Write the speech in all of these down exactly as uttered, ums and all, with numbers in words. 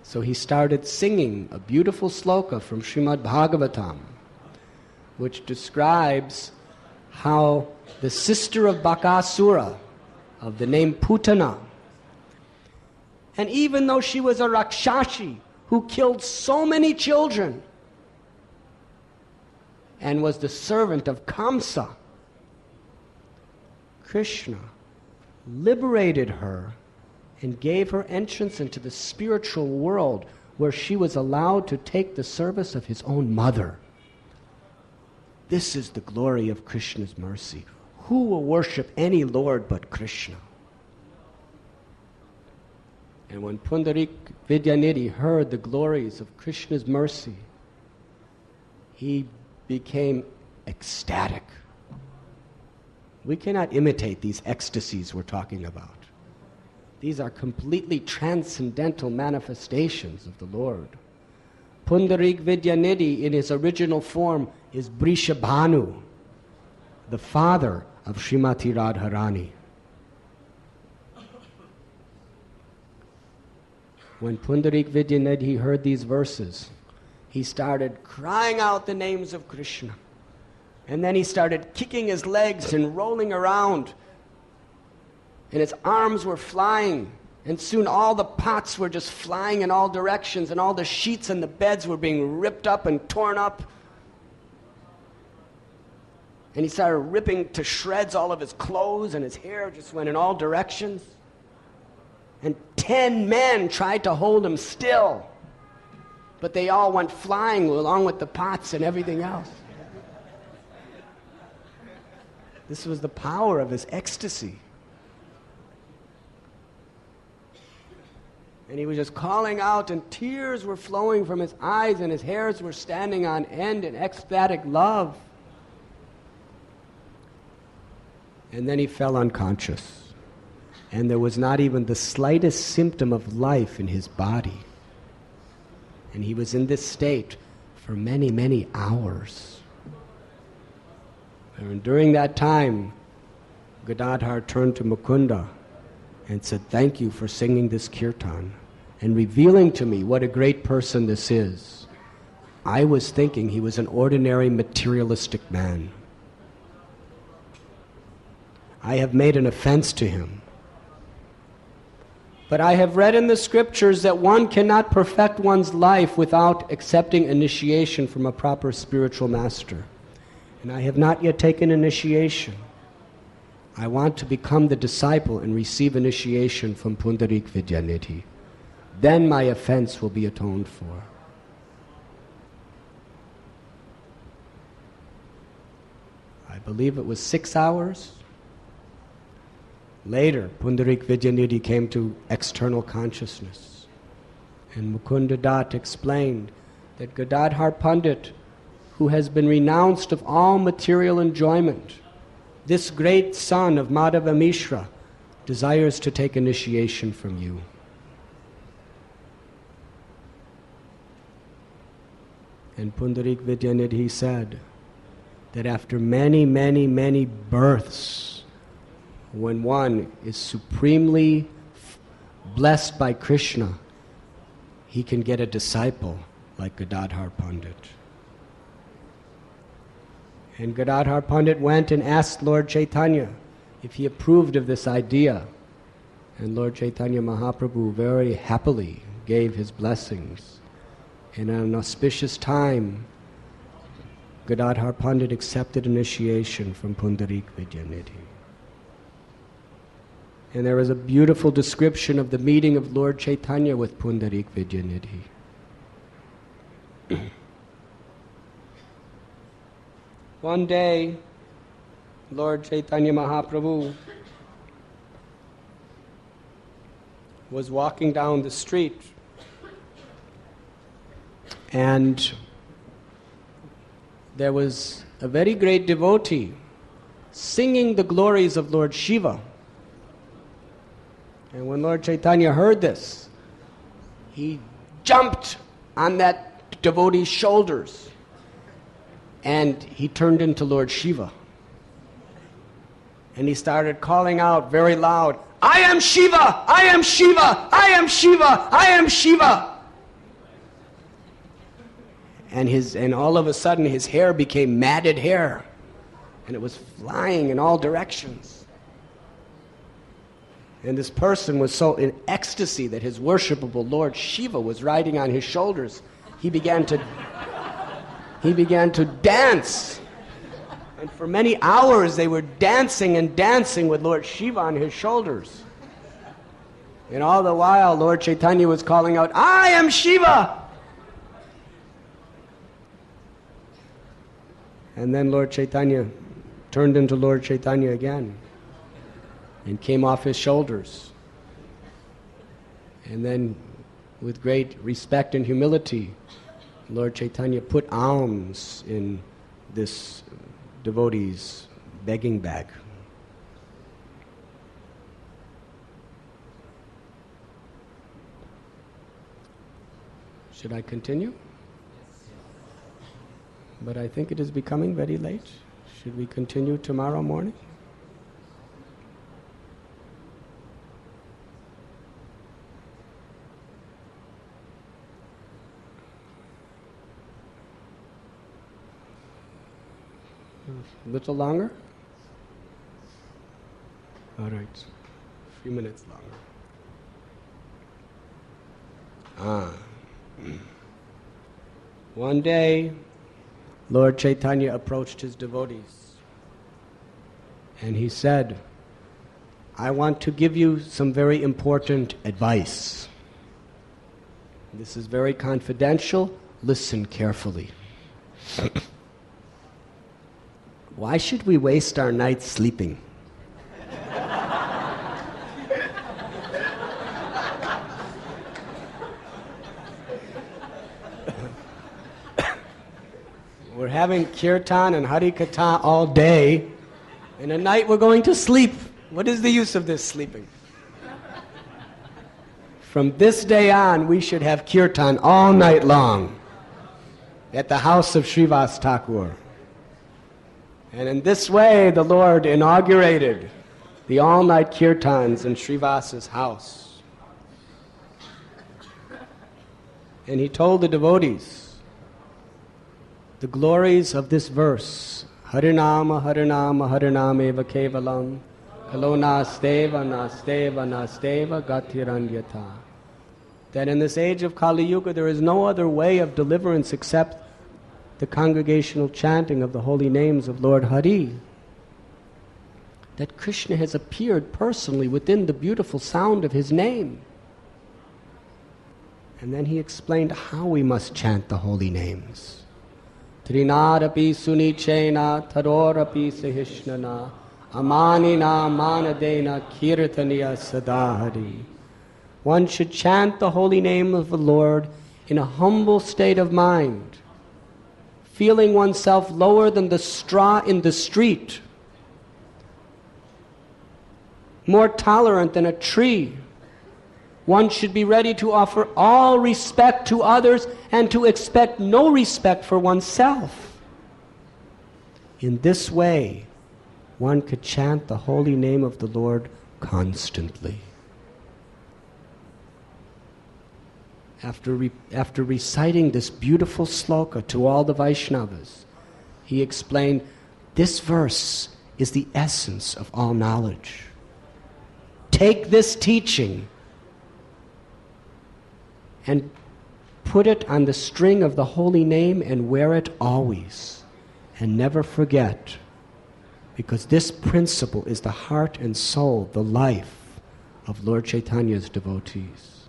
So he started singing a beautiful sloka from Srimad Bhagavatam, which describes how the sister of Bakasura, of the name Putana, and even though she was a Rakshashi who killed so many children and was the servant of Kamsa, Krishna liberated her and gave her entrance into the spiritual world where she was allowed to take the service of his own mother. This is the glory of Krishna's mercy. Who will worship any Lord but Krishna? And when Pundarik Vidyanidhi heard the glories of Krishna's mercy, he became ecstatic. We cannot imitate these ecstasies we're talking about. These are completely transcendental manifestations of the Lord. Pundarik Vidyanidhi in his original form is Brishabhanu, the father of Srimati Radharani. When Pundarik Vidyanidhi heard these verses, he started crying out the names of Krishna. And then he started kicking his legs and rolling around. And his arms were flying. And soon all the pots were just flying in all directions, and all the sheets and the beds were being ripped up and torn up. And he started ripping to shreds all of his clothes, and his hair just went in all directions. And ten men tried to hold him still, but they all went flying along with the pots and everything else. This was the power of his ecstasy. And he was just calling out, and tears were flowing from his eyes, and his hairs were standing on end in ecstatic love. And then he fell unconscious. And there was not even the slightest symptom of life in his body. And he was in this state for many, many hours. And during that time, Gadadhar turned to Mukunda and said, "Thank you for singing this kirtan and revealing to me what a great person this is. I was thinking he was an ordinary materialistic man. I have made an offense to him. But I have read in the scriptures that one cannot perfect one's life without accepting initiation from a proper spiritual master. And I have not yet taken initiation. I want to become the disciple and receive initiation from Pundarik Vidyanidhi. Then my offense will be atoned for." I believe it was six hours. Later, Pundarik Vidyanidhi came to external consciousness. And Mukunda Dat explained that Gadadhar Pandit, who has been renounced of all material enjoyment, this great son of Madhava Mishra, desires to take initiation from you. And Pundarik Vidyanidhi said that after many, many, many births, when one is supremely blessed by Krishna, he can get a disciple like Gadadhar Pandit. And Gadadhar Pandit went and asked Lord Chaitanya if he approved of this idea. And Lord Chaitanya Mahaprabhu very happily gave his blessings. And at an auspicious time, Gadadhar Pandit accepted initiation from Pundarik Vidyanidhi. And there is a beautiful description of the meeting of Lord Chaitanya with Pundarik Vidyanidhi. One day, Lord Chaitanya Mahaprabhu was walking down the street, and there was a very great devotee singing the glories of Lord Shiva. And when Lord Chaitanya heard this, he jumped on that devotee's shoulders and he turned into Lord Shiva. And he started calling out very loud, "I am Shiva! I am Shiva! I am Shiva! I am Shiva!" and his and all of a sudden his hair became matted hair, and it was flying in all directions. And this person was so in ecstasy that his worshipable Lord Shiva was riding on his shoulders. He began to he began to dance. And for many hours they were dancing and dancing with Lord Shiva on his shoulders. And all the while Lord Chaitanya was calling out, "I am Shiva!" And then Lord Chaitanya turned into Lord Chaitanya again and came off his shoulders. And then, with great respect and humility, Lord Chaitanya put alms in this devotee's begging bag. Should I continue? But I think it is becoming very late. Should we continue tomorrow morning? A little longer? All right. A few minutes longer. Ah. One day, Lord Chaitanya approached his devotees and he said, "I want to give you some very important advice. This is very confidential. Listen carefully. Why should we waste our nights sleeping? We're having kirtan and harikatha all day, and at night we're going to sleep. What is the use of this sleeping? From this day on, we should have kirtan all night long at the house of Srivas Thakur." And in this way, the Lord inaugurated the all-night kirtans in Srivas's house. And he told the devotees the glories of this verse, Harinama, Harinama, Harinameva Kevalam, Kalonasteva, Nasteva, Nasteva, Gatiranyata. That in this age of Kali Yuga, there is no other way of deliverance except the congregational chanting of the holy names of Lord Hari. That Krishna has appeared personally within the beautiful sound of his name. And then he explained how we must chant the holy names. Trinadapi sunichena tarorapi sahishnana amanina manadena kirtaniya sadahari. One should chant the holy name of the Lord in a humble state of mind, feeling oneself lower than the straw in the street, more tolerant than a tree. One should be ready to offer all respect to others and to expect no respect for oneself. In this way, one could chant the holy name of the Lord constantly. After, re- after reciting this beautiful sloka to all the Vaishnavas, he explained, this verse is the essence of all knowledge. Take this teaching and put it on the string of the holy name and wear it always, and never forget, because this principle is the heart and soul, the life of Lord Chaitanya's devotees.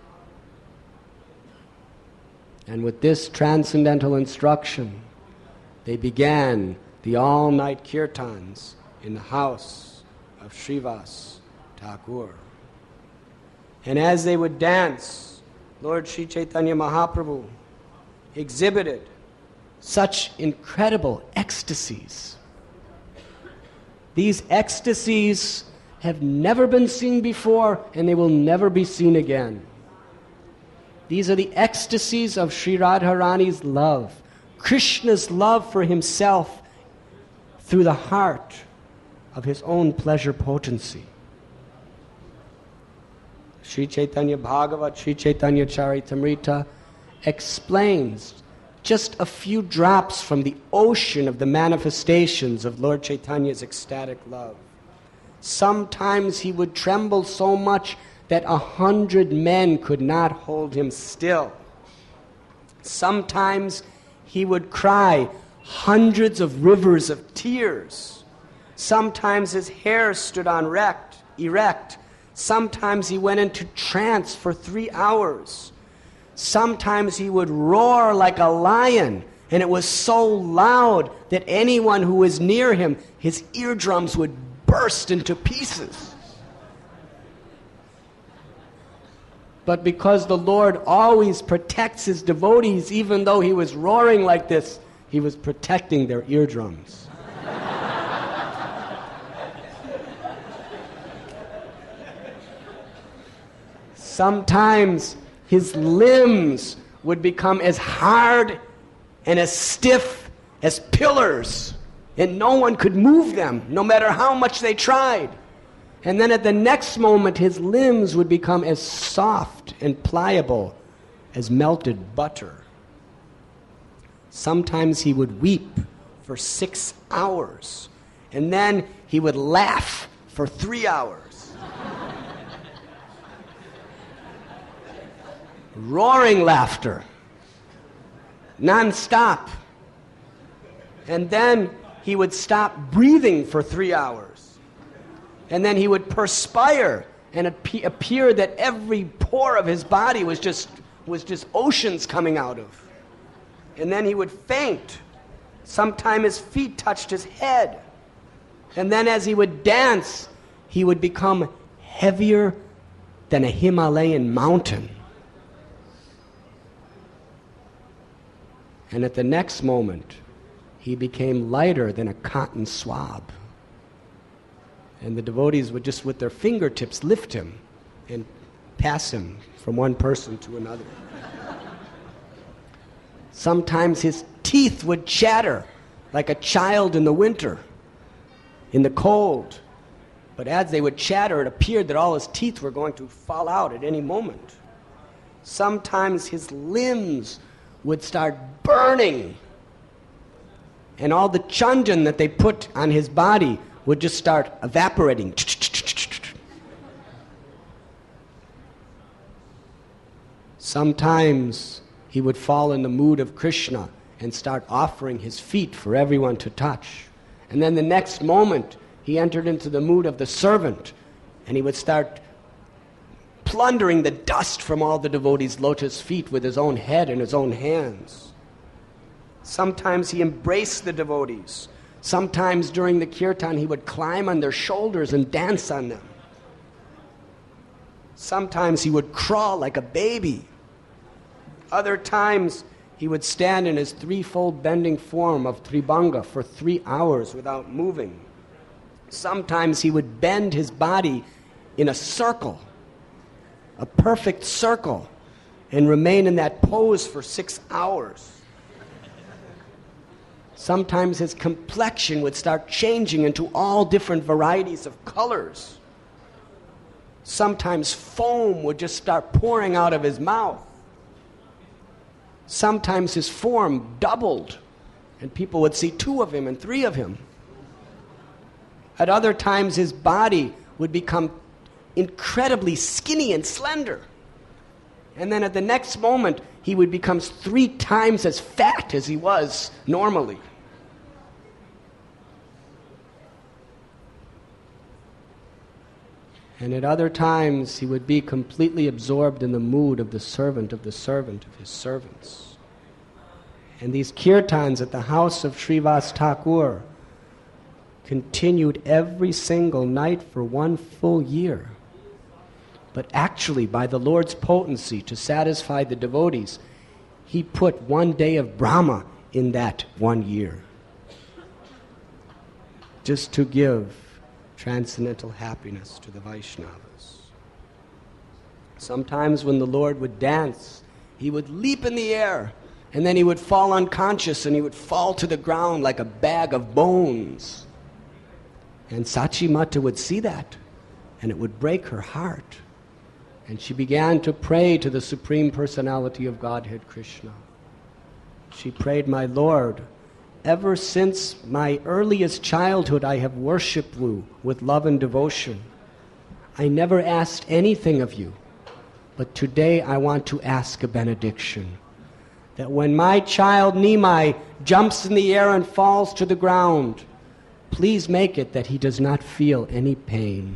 And with this transcendental instruction, they began the all-night kirtans in the house of Srivas Thakur. And as they would dance, Lord Sri Chaitanya Mahaprabhu exhibited such incredible ecstasies. These ecstasies have never been seen before, and they will never be seen again. These are the ecstasies of Sri Radharani's love, Krishna's love for himself through the heart of his own pleasure potency. Sri Chaitanya Bhagavat, Sri Chaitanya Charitamrita explains just a few drops from the ocean of the manifestations of Lord Chaitanya's ecstatic love. Sometimes he would tremble so much that a hundred men could not hold him still. Sometimes he would cry hundreds of rivers of tears. Sometimes his hair stood on erect, erect. Sometimes he went into trance for three hours. Sometimes he would roar like a lion, and it was so loud that anyone who was near him, his eardrums would burst into pieces. But because the Lord always protects his devotees, even though he was roaring like this, he was protecting their eardrums. Sometimes his limbs would become as hard and as stiff as pillars, and no one could move them, no matter how much they tried. And then at the next moment, his limbs would become as soft and pliable as melted butter. Sometimes he would weep for six hours, and then he would laugh for three hours. Roaring laughter, non-stop. And then he would stop breathing for three hours. And then he would perspire, and it pe- appear that every pore of his body was just, was just oceans coming out of. And then he would faint. Sometime his feet touched his head. And then as he would dance, he would become heavier than a Himalayan mountain. And at the next moment, he became lighter than a cotton swab. And the devotees would just with their fingertips lift him and pass him from one person to another. Sometimes his teeth would chatter like a child in the winter, in the cold. But as they would chatter, it appeared that all his teeth were going to fall out at any moment. Sometimes his limbs would start burning, and all the chandan that they put on his body would just start evaporating. Sometimes he would fall in the mood of Krishna and start offering his feet for everyone to touch. And then the next moment, he entered into the mood of the servant, and he would start plundering the dust from all the devotees' lotus feet with his own head and his own hands. Sometimes he embraced the devotees. Sometimes during the kirtan, he would climb on their shoulders and dance on them. Sometimes he would crawl like a baby. Other times, he would stand in his threefold bending form of Tribhanga for three hours without moving. Sometimes he would bend his body in a circle, a perfect circle, and remain in that pose for six hours. Sometimes his complexion would start changing into all different varieties of colors. Sometimes foam would just start pouring out of his mouth. Sometimes his form doubled, and people would see two of him and three of him. At other times, his body would become incredibly skinny and slender. And then at the next moment, he would become three times as fat as he was normally. And at other times, he would be completely absorbed in the mood of the servant of the servant of his servants. And these kirtans at the house of Srivas Thakur continued every single night for one full year. But actually, by the Lord's potency to satisfy the devotees, he put one day of Brahma in that one year, just to give transcendental happiness to the Vaishnavas. Sometimes when the Lord would dance, he would leap in the air, and then he would fall unconscious, and he would fall to the ground like a bag of bones. And Sachi Mata would see that, and it would break her heart. And she began to pray to the Supreme Personality of Godhead, Krishna. She prayed, "My Lord, ever since my earliest childhood I have worshipped you with love and devotion. I never asked anything of you, but today I want to ask a benediction, that when my child Nimai jumps in the air and falls to the ground, please make it that he does not feel any pain.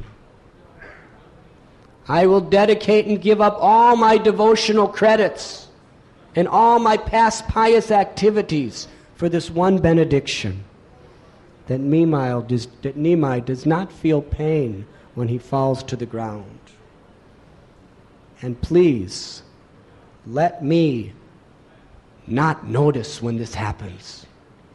I will dedicate and give up all my devotional credits and all my past pious activities for this one benediction, that Nimai does, that Nimai does not feel pain when he falls to the ground. And please, let me not notice when this happens."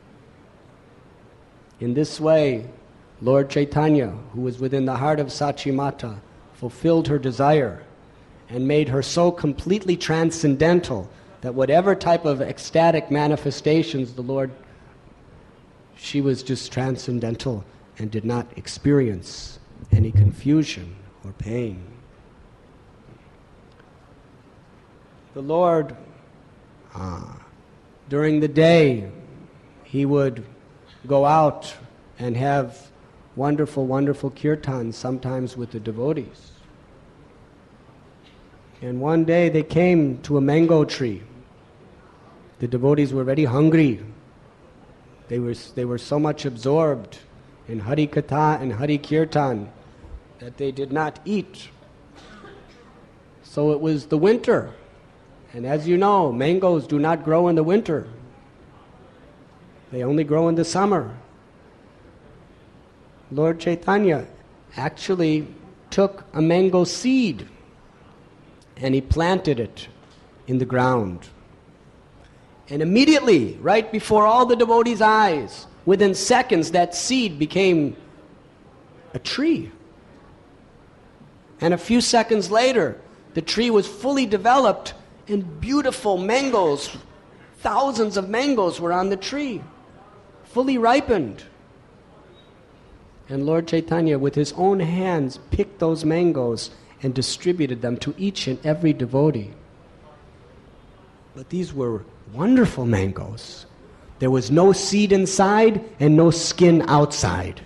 In this way, Lord Chaitanya, who was within the heart of Sachimata, fulfilled her desire and made her so completely transcendental that whatever type of ecstatic manifestations the Lord, she was just transcendental and did not experience any confusion or pain. The Lord, ah, during the day, he would go out and have wonderful, wonderful kirtans, sometimes with the devotees. And one day they came to a mango tree. The devotees were very hungry. They were, they were so much absorbed in Hari Katha and Hari Kirtan that they did not eat. So it was the winter. And as you know, mangoes do not grow in the winter. They only grow in the summer. Lord Chaitanya actually took a mango seed and he planted it in the ground. And immediately, right before all the devotees' eyes, within seconds, that seed became a tree. And a few seconds later, the tree was fully developed and beautiful mangoes, thousands of mangoes were on the tree, fully ripened. And Lord Chaitanya, with his own hands, picked those mangoes and distributed them to each and every devotee. But these were wonderful mangoes. There was no seed inside and no skin outside.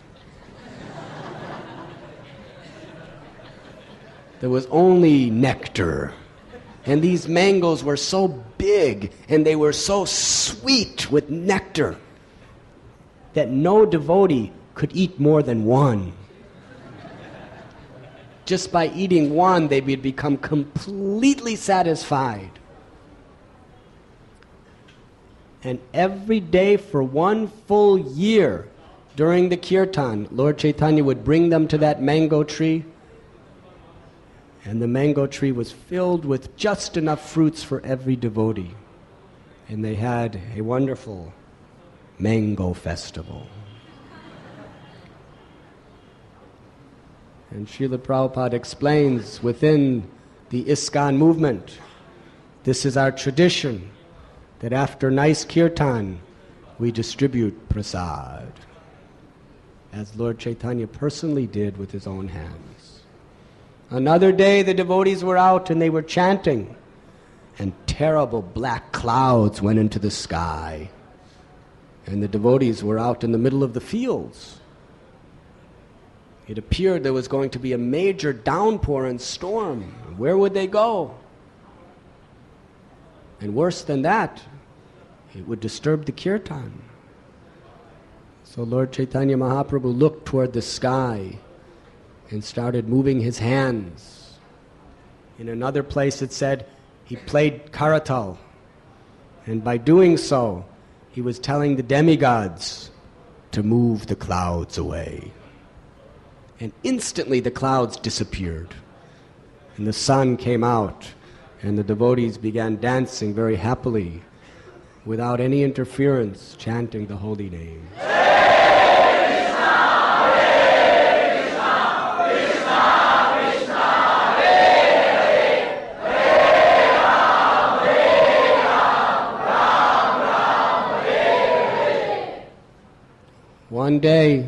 There was only nectar. And these mangoes were so big and they were so sweet with nectar that no devotee could eat more than one. Just by eating one, they would become completely satisfied. And every day for one full year during the kirtan, Lord Chaitanya would bring them to that mango tree, and the mango tree was filled with just enough fruits for every devotee. And they had a wonderful mango festival. And Srila Prabhupada explains within the ISKCON movement, this is our tradition, that after nice kirtan, we distribute prasad, as Lord Chaitanya personally did with his own hands. Another day the devotees were out and they were chanting, and terrible black clouds went into the sky. And the devotees were out in the middle of the fields. It appeared there was going to be a major downpour and storm. Where would they go? And worse than that, it would disturb the kirtan. So Lord Chaitanya Mahaprabhu looked toward the sky and started moving his hands. In another place it said he played karatal, and by doing so he was telling the demigods to move the clouds away. And instantly the clouds disappeared, and the sun came out, and the devotees began dancing very happily, without any interference, chanting the holy name. One day,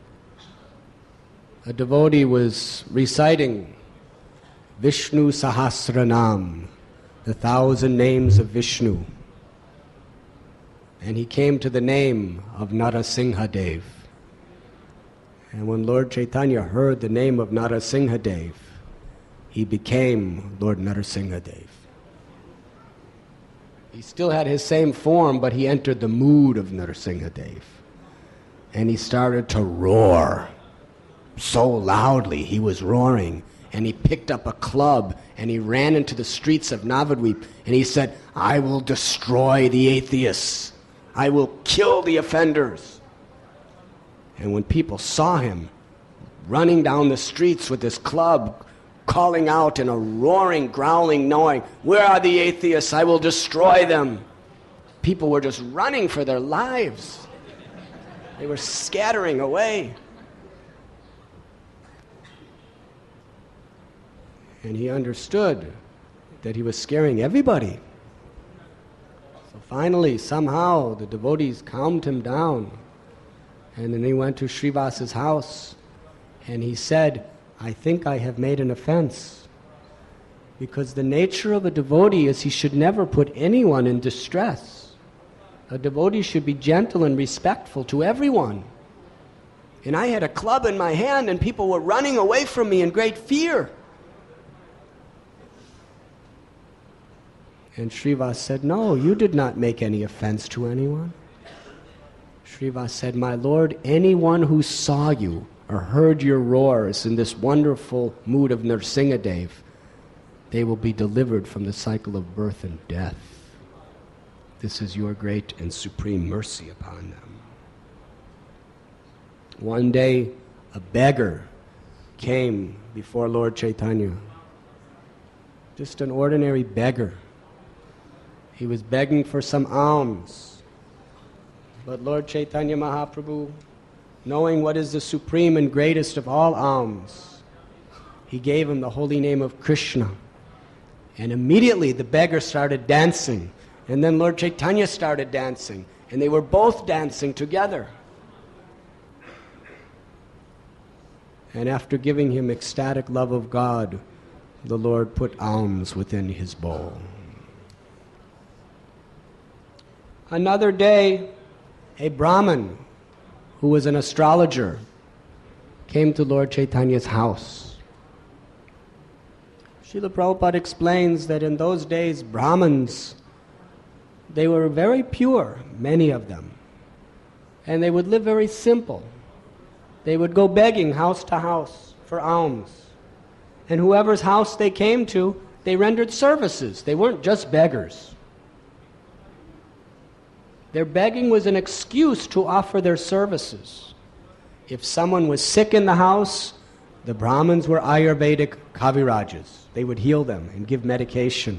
a devotee was reciting Vishnu Sahasranam, the thousand names of Vishnu. and he came to the name of Narasimhadev. And when Lord Chaitanya heard the name of Narasimhadev, he became Lord Narasimhadev. He still had his same form, but he entered the mood of Narasimhadev. And he started to roar so loudly. He was roaring, and he picked up a club, and he ran into the streets of Navadvip, and he said, "I will destroy the atheists. I will kill the offenders." And when people saw him running down the streets with his club, calling out in a roaring, growling noise, "Where are the atheists? I will destroy them," people were just running for their lives. They were scattering away. And he understood that he was scaring everybody. So finally, somehow, the devotees calmed him down. And then he went to Srivasa's house, and he said, "I think I have made an offense." Because the nature of a devotee is he should never put anyone in distress. A devotee should be gentle and respectful to everyone. And I had a club in my hand, and people were running away from me in great fear. And Srivas said, "No, you did not make any offense to anyone." Srivas said, "My Lord, anyone who saw you or heard your roars in this wonderful mood of Nrsingadev, they will be delivered from the cycle of birth and death. This is your great and supreme mercy upon them." One day, a beggar came before Lord Chaitanya. Just an ordinary beggar. He was begging for some alms. But Lord Chaitanya Mahaprabhu, knowing what is the supreme and greatest of all alms, he gave him the holy name of Krishna. And immediately the beggar started dancing. And then Lord Chaitanya started dancing. And they were both dancing together. And after giving him ecstatic love of God, the Lord put alms within his bowl. Another day, a Brahmin who was an astrologer came to Lord Chaitanya's house. Srila Prabhupada explains that in those days, Brahmins, they were very pure, many of them. And they would live very simple. They would go begging house to house for alms. And whoever's house they came to, they rendered services. They weren't just beggars. Their begging was an excuse to offer their services. If someone was sick in the house, the Brahmins were Ayurvedic Kavirajas. They would heal them and give medication.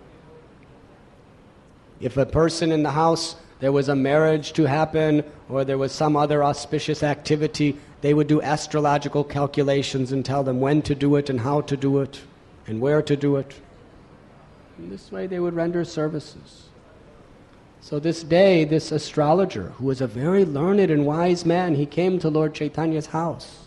If a person in the house, there was a marriage to happen or there was some other auspicious activity, they would do astrological calculations and tell them when to do it and how to do it and where to do it. In this way they would render services. So this day, this astrologer, who was a very learned and wise man, he came to Lord Chaitanya's house.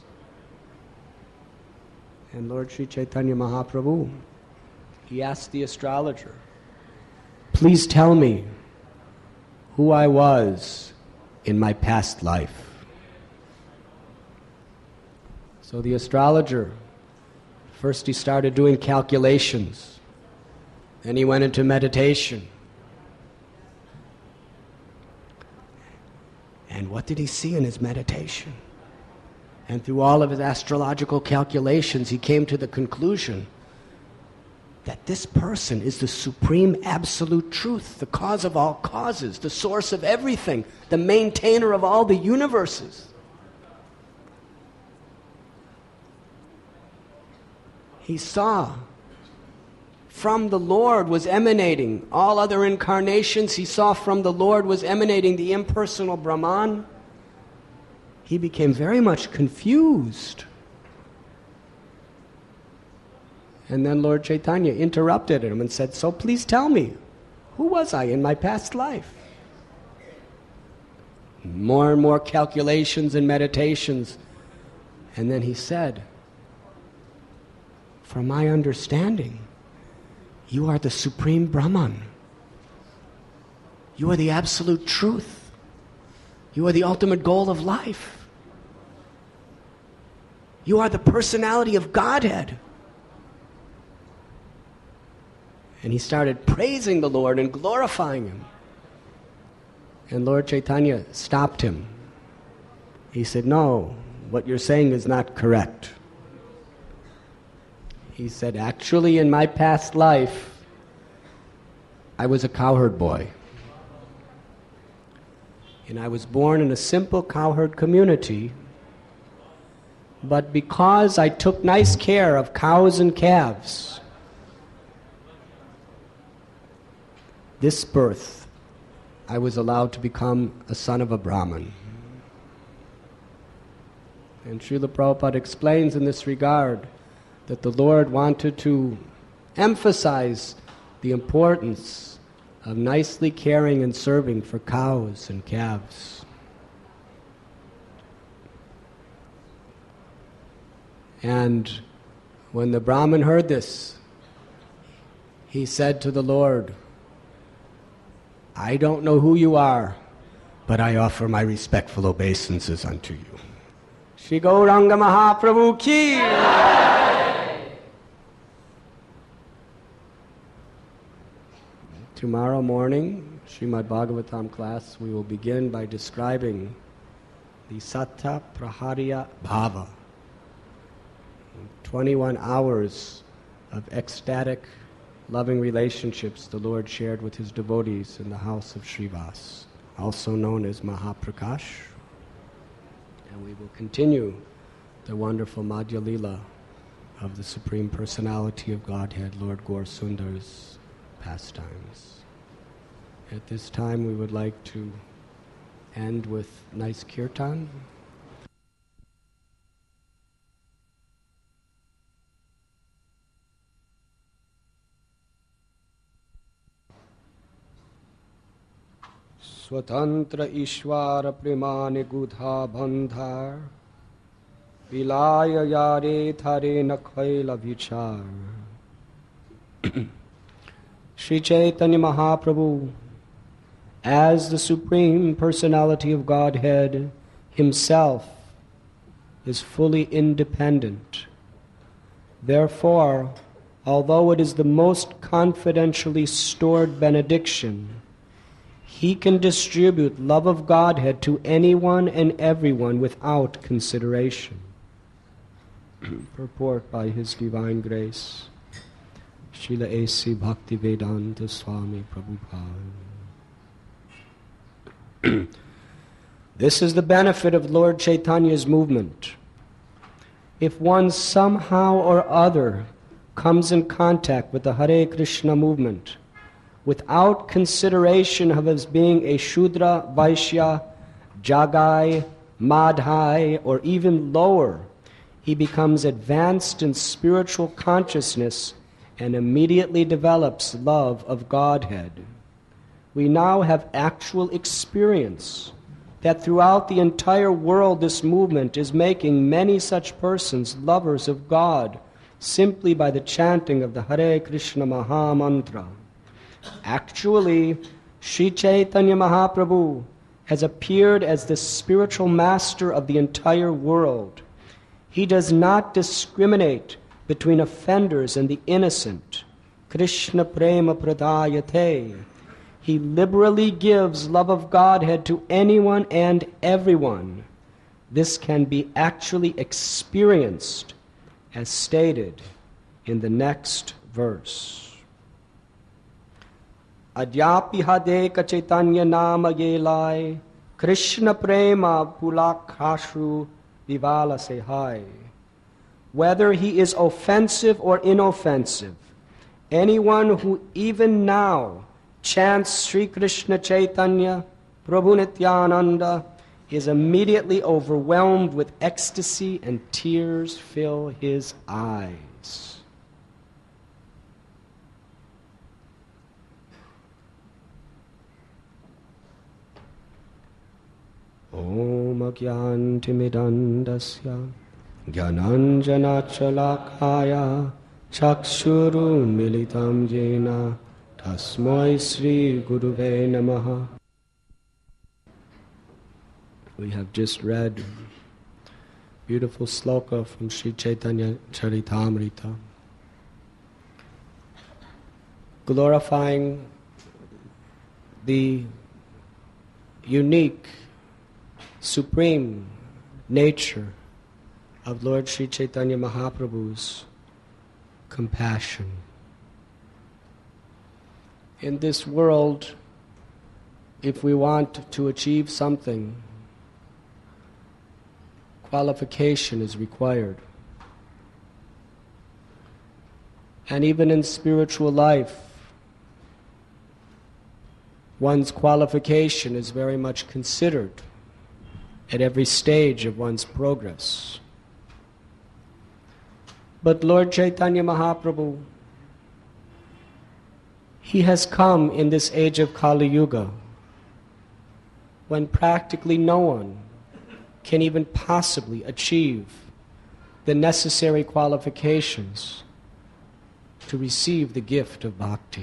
And Lord Sri Chaitanya Mahaprabhu, he asked the astrologer, "Please tell me who I was in my past life." So the astrologer, first he started doing calculations. Then he went into meditation. And what did he see in his meditation? And through all of his astrological calculations, he came to the conclusion that this person is the supreme absolute truth, the cause of all causes, the source of everything, the maintainer of all the universes. He saw from the Lord was emanating all other incarnations. He saw from the Lord was emanating the impersonal Brahman. He became very much confused. And then Lord Chaitanya interrupted him and said, "So please tell me, who was I in my past life?" More and more calculations and meditations. And then he said, "From my understanding, you are the supreme Brahman. You are the absolute truth. You are the ultimate goal of life. You are the personality of Godhead. And he started praising the Lord and glorifying him. And Lord Chaitanya stopped him. He said, no, what you're saying is not correct. He said, actually, in my past life, I was a cowherd boy. And I was born in a simple cowherd community, but because I took nice care of cows and calves, this birth, I was allowed to become a son of a Brahmin. And Srila Prabhupada explains in this regard that the Lord wanted to emphasize the importance of nicely caring and serving for cows and calves. And when the Brahmin heard this, he said to the Lord, I don't know who you are, but I offer my respectful obeisances unto you. Shri Gauranga Mahaprabhu ki! Tomorrow morning, Srimad Bhagavatam class, we will begin by describing the Sattva Praharya Bhava, twenty-one hours of ecstatic, loving relationships the Lord shared with his devotees in the house of Srivas, also known as Mahaprakash. And we will continue the wonderful Madhya Lila of the Supreme Personality of Godhead, Lord Gaur Sundar's pastimes. At this time, we would like to end with nice kirtan. Swatantra Ishwara Primani Gudha Bandhar Vilaya Yare Thare Nakhaila Vichar. Sri Chaitanya Mahaprabhu, as the Supreme Personality of Godhead himself, is fully independent. Therefore, although it is the most confidentially stored benediction, he can distribute love of Godhead to anyone and everyone without consideration. Purport by His Divine Grace, Srila A C Bhaktivedanta Swami Prabhupada. This is the benefit of Lord Chaitanya's movement. If one somehow or other comes in contact with the Hare Krishna movement, without consideration of his being a Shudra, Vaishya, Jagai, Madhai, or even lower, he becomes advanced in spiritual consciousness and immediately develops love of Godhead. We now have actual experience that throughout the entire world this movement is making many such persons lovers of God simply by the chanting of the Hare Krishna Maha Mantra. Actually, Sri Chaitanya Mahaprabhu has appeared as the spiritual master of the entire world. He does not discriminate between offenders and the innocent. Krishna prema pradayate. He liberally gives love of Godhead to anyone and everyone. This can be actually experienced as stated in the next verse. Adyapi hadeka Chaitanya nama gelai, Krishna prema pulakhashu vivala sehai. Whether he is offensive or inoffensive, anyone who even now chants Sri Krishna Chaitanya, Prabhu Nityananda, is immediately overwhelmed with ecstasy and tears fill his eyes. Om Agyantimidandasya Gyananjana Chalakaya Chakshuru Militam Jena Tasmai Sri Guruve Namaha. We have just read beautiful sloka from Sri Chaitanya Charitamrita, glorifying the unique, supreme nature of Lord Sri Chaitanya Mahaprabhu's compassion. In this world, if we want to achieve something, qualification is required. And even in spiritual life, one's qualification is very much considered at every stage of one's progress. But Lord Chaitanya Mahaprabhu, he has come in this age of Kali Yuga, when practically no one can even possibly achieve the necessary qualifications to receive the gift of bhakti.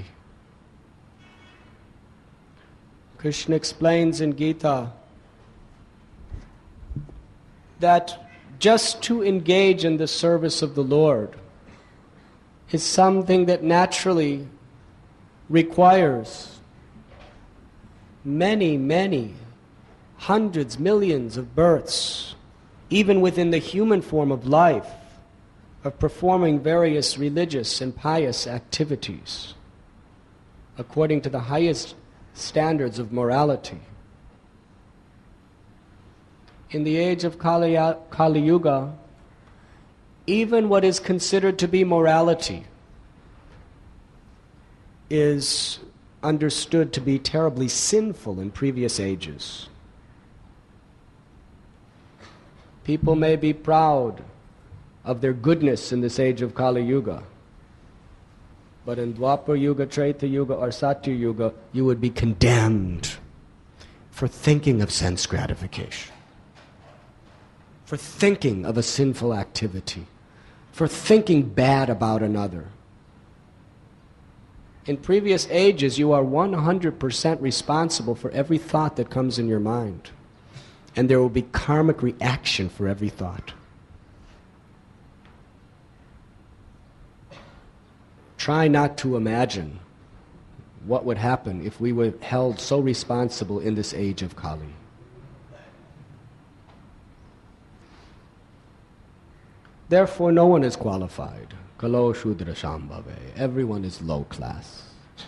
Krishna explains in Gita that just to engage in the service of the Lord is something that naturally requires many, many, hundreds, millions of births, even within the human form of life, of performing various religious and pious activities according to the highest standards of morality. In the age of Kali, Kali Yuga, even what is considered to be morality is understood to be terribly sinful in previous ages. People may be proud of their goodness in this age of Kali Yuga, but in Dwapar Yuga, Treta Yuga, or Satya Yuga, you would be condemned for thinking of sense gratification, for thinking of a sinful activity, for thinking bad about another. In previous ages, you are one hundred percent responsible for every thought that comes in your mind. And there will be karmic reaction for every thought. Try not to imagine what would happen if we were held so responsible in this age of Kali. Therefore, no one is qualified. Kalo Shudra Shambhave. Everyone is low class.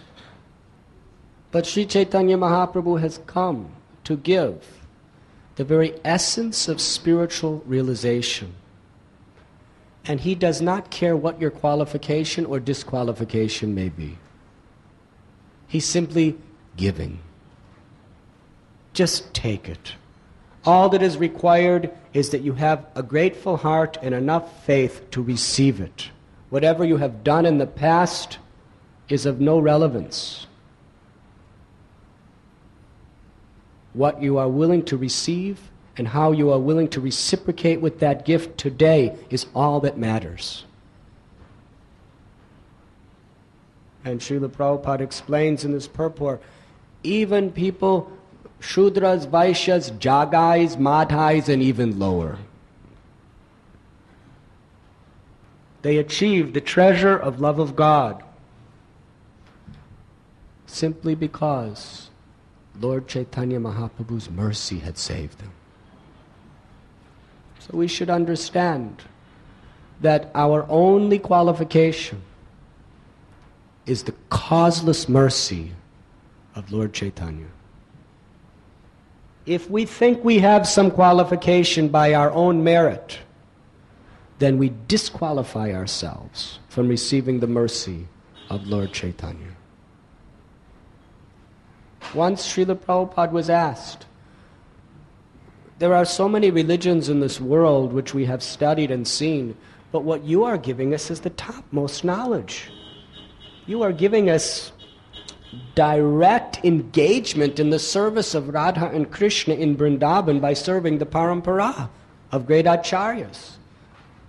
But Sri Chaitanya Mahaprabhu has come to give the very essence of spiritual realization. And he does not care what your qualification or disqualification may be. He's simply giving. Just take it. All that is required is that you have a grateful heart and enough faith to receive it. Whatever you have done in the past is of no relevance. What you are willing to receive and how you are willing to reciprocate with that gift today is all that matters. And Srila Prabhupada explains in this purport, even people, Shudras, Vaishyas, Jagais, Madhais, and even lower, they achieved the treasure of love of God simply because Lord Chaitanya Mahaprabhu's mercy had saved them. So we should understand that our only qualification is the causeless mercy of Lord Chaitanya. If we think we have some qualification by our own merit, then we disqualify ourselves from receiving the mercy of Lord Chaitanya. Once Srila Prabhupada was asked, there are so many religions in this world which we have studied and seen, but what you are giving us is the topmost knowledge. You are giving us direct engagement in the service of Radha and Krishna in Vrindavan by serving the parampara of great acharyas.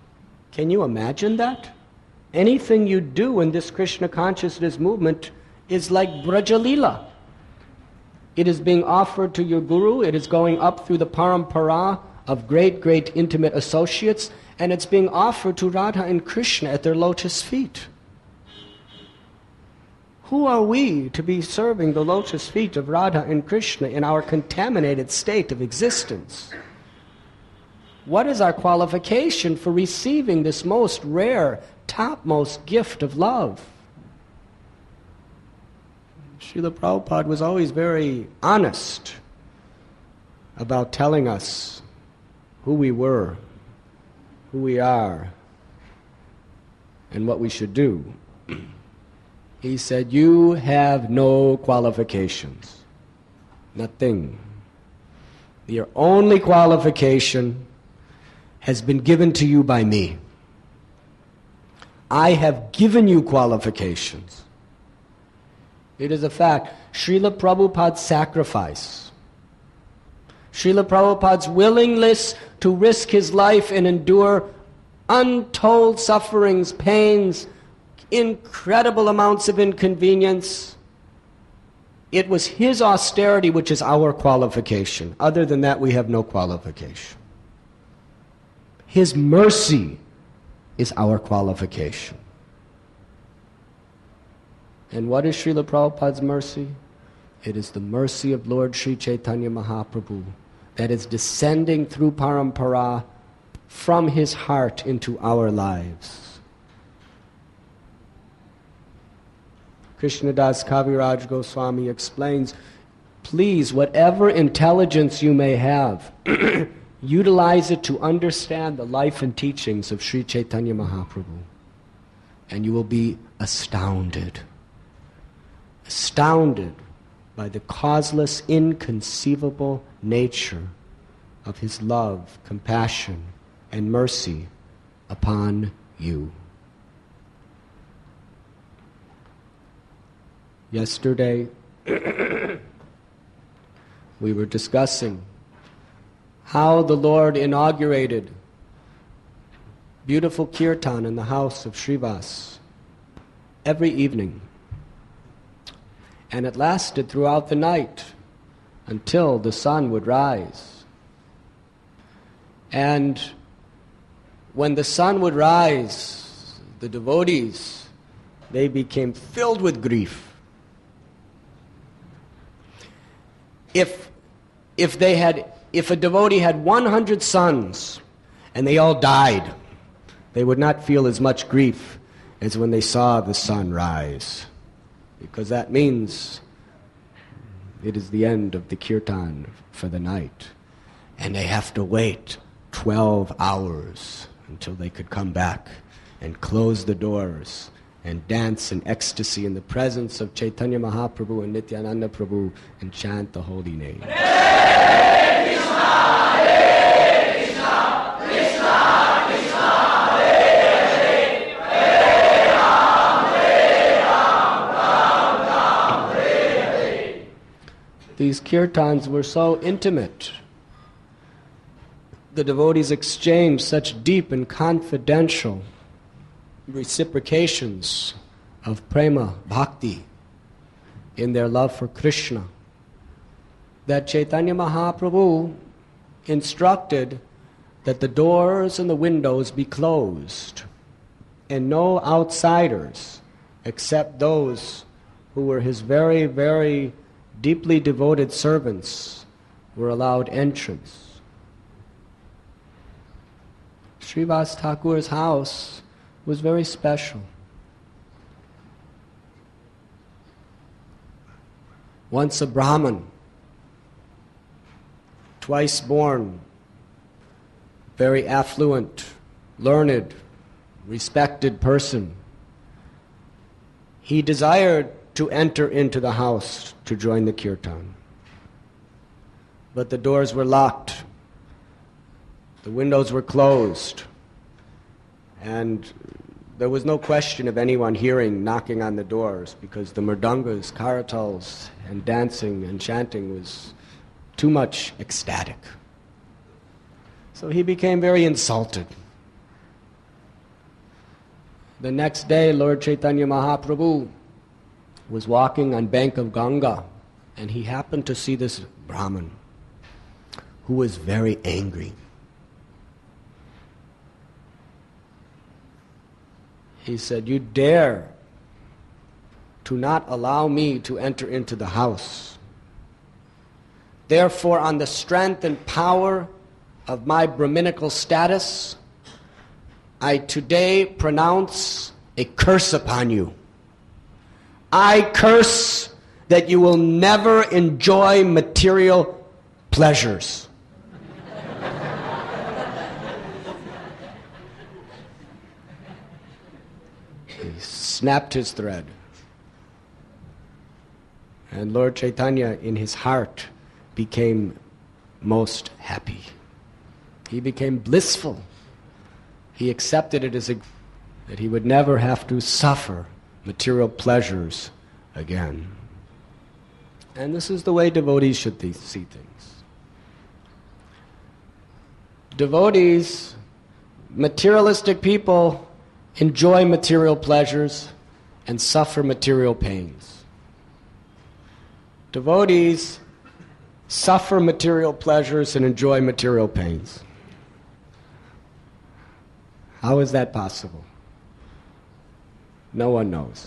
Can you imagine that? Anything you do in this Krishna consciousness movement is like Brajalila. It is being offered to your guru. It is going up through the parampara of great, great intimate associates, and it's being offered to Radha and Krishna at their lotus feet. Who are we to be serving the lotus feet of Radha and Krishna in our contaminated state of existence? What is our qualification for receiving this most rare, topmost gift of love? Srila Prabhupada was always very honest about telling us who we were, who we are, and what we should do. He said, you have no qualifications. Nothing. Your only qualification has been given to you by me. I have given you qualifications. It is a fact. Srila Prabhupada's sacrifice, Srila Prabhupada's willingness to risk his life and endure untold sufferings, pains, incredible amounts of inconvenience. It was his austerity which is our qualification. Other than that, we have no qualification. His mercy is our qualification. And what is Srila Prabhupada's mercy? It is the mercy of Lord Sri Chaitanya Mahaprabhu that is descending through parampara from his heart into our lives. Krishnadas Kaviraj Goswami explains, please, whatever intelligence you may have, utilize it to understand the life and teachings of Sri Chaitanya Mahaprabhu. And you will be astounded. Astounded by the causeless, inconceivable nature of his love, compassion, and mercy upon you. Yesterday, we were discussing how the Lord inaugurated beautiful kirtan in the house of Srivas every evening. And it lasted throughout the night until the sun would rise. And when the sun would rise, the devotees, they became filled with grief. If, if they had, if a devotee had one hundred sons and they all died, they would not feel as much grief as when they saw the sun rise, because that means it is the end of the kirtan for the night, and they have to wait twelve hours until they could come back and close the doors and dance in ecstasy in the presence of Chaitanya Mahaprabhu and Nityananda Prabhu and chant the holy name. Hare Krishna, Hare Krishna, Krishna Krishna, Hare Hare, Hare Ram, Hare Ram, Ram Ram, Hare Hare. These kirtans were so intimate. The devotees exchanged such deep and confidential reciprocations of prema, bhakti, in their love for Krishna, that Chaitanya Mahaprabhu instructed that the doors and the windows be closed and no outsiders except those who were his very, very deeply devoted servants were allowed entrance. Srivas Thakur's house was very special. Once a Brahmin, twice born, very affluent, learned, respected person, he desired to enter into the house to join the kirtan. But the doors were locked, the windows were closed, and there was no question of anyone hearing knocking on the doors, because the mridangas, karatals, and dancing and chanting was too much ecstatic. So he became very insulted. The next day, Lord Chaitanya Mahaprabhu was walking on bank of Ganga, and he happened to see this Brahmin who was very angry. He said, "You dare to not allow me to enter into the house. Therefore, on the strength and power of my Brahminical status, I today pronounce a curse upon you. I curse that you will never enjoy material pleasures." He snapped his thread. And Lord Chaitanya, in his heart, became most happy. He became blissful. He accepted it as a, that he would never have to suffer material pleasures again. And this is the way devotees should th- see things. Devotees, materialistic people, enjoy material pleasures and suffer material pains. Devotees suffer material pleasures and enjoy material pains. How is that possible? No one knows.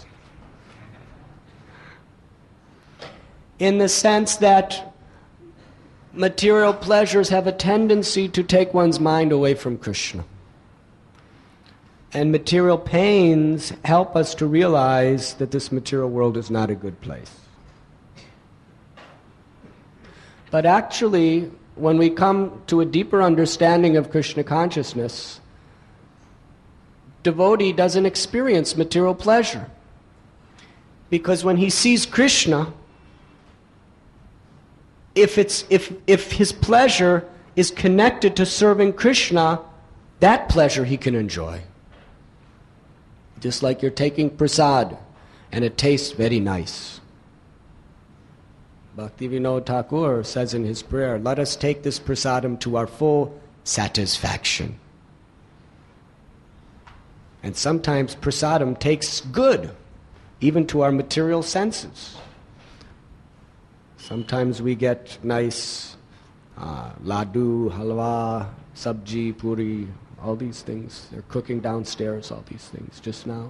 In the sense that material pleasures have a tendency to take one's mind away from Krishna. And material pains help us to realize that this material world is not a good place. But actually, when we come to a deeper understanding of Krishna consciousness, devotee doesn't experience material pleasure. Because when he sees Krishna, if it's if if his pleasure is connected to serving Krishna, that pleasure he can enjoy. Just like you're taking prasad and it tastes very nice. Bhaktivinoda Thakur says in his prayer, "Let us take this prasadam to our full satisfaction." And sometimes prasadam takes good, even to our material senses. Sometimes we get nice uh, ladu, halwa, sabji, puri, all these things. They're cooking downstairs, all these things, just now.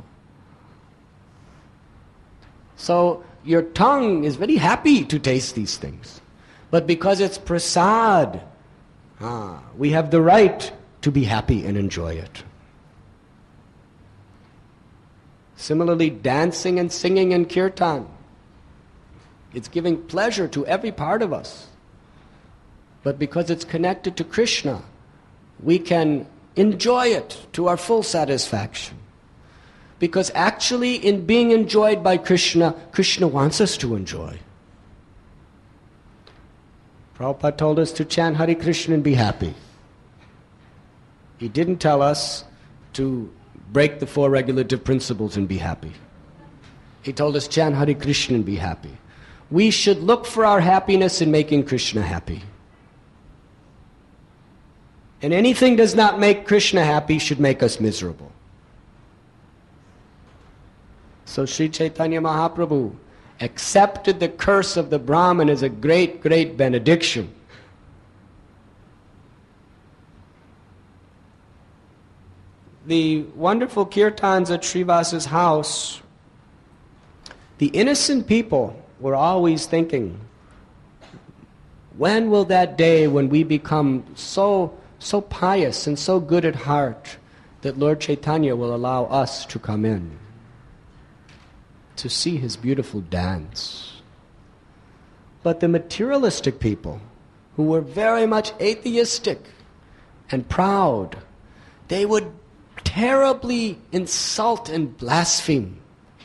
So your tongue is very happy to taste these things. But because it's prasad, ah, we have the right to be happy and enjoy it. Similarly, dancing and singing in kirtan, it's giving pleasure to every part of us. But because it's connected to Krishna, we can enjoy it to our full satisfaction. Because actually, in being enjoyed by Krishna, Krishna wants us to enjoy. Prabhupada told us to chant Hare Krishna and be happy. He didn't tell us to break the four regulative principles and be happy. He told us chant Hare Krishna and be happy. We should look for our happiness in making Krishna happy. And anything does not make Krishna happy should make us miserable. So Sri Chaitanya Mahaprabhu accepted the curse of the Brahmin as a great, great benediction. The wonderful kirtans at Srivasa's house, the innocent people were always thinking, when will that day when we become so, so pious and so good at heart that Lord Chaitanya will allow us to come in to see his beautiful dance? But the materialistic people, who were very much atheistic and proud, they would terribly insult and blaspheme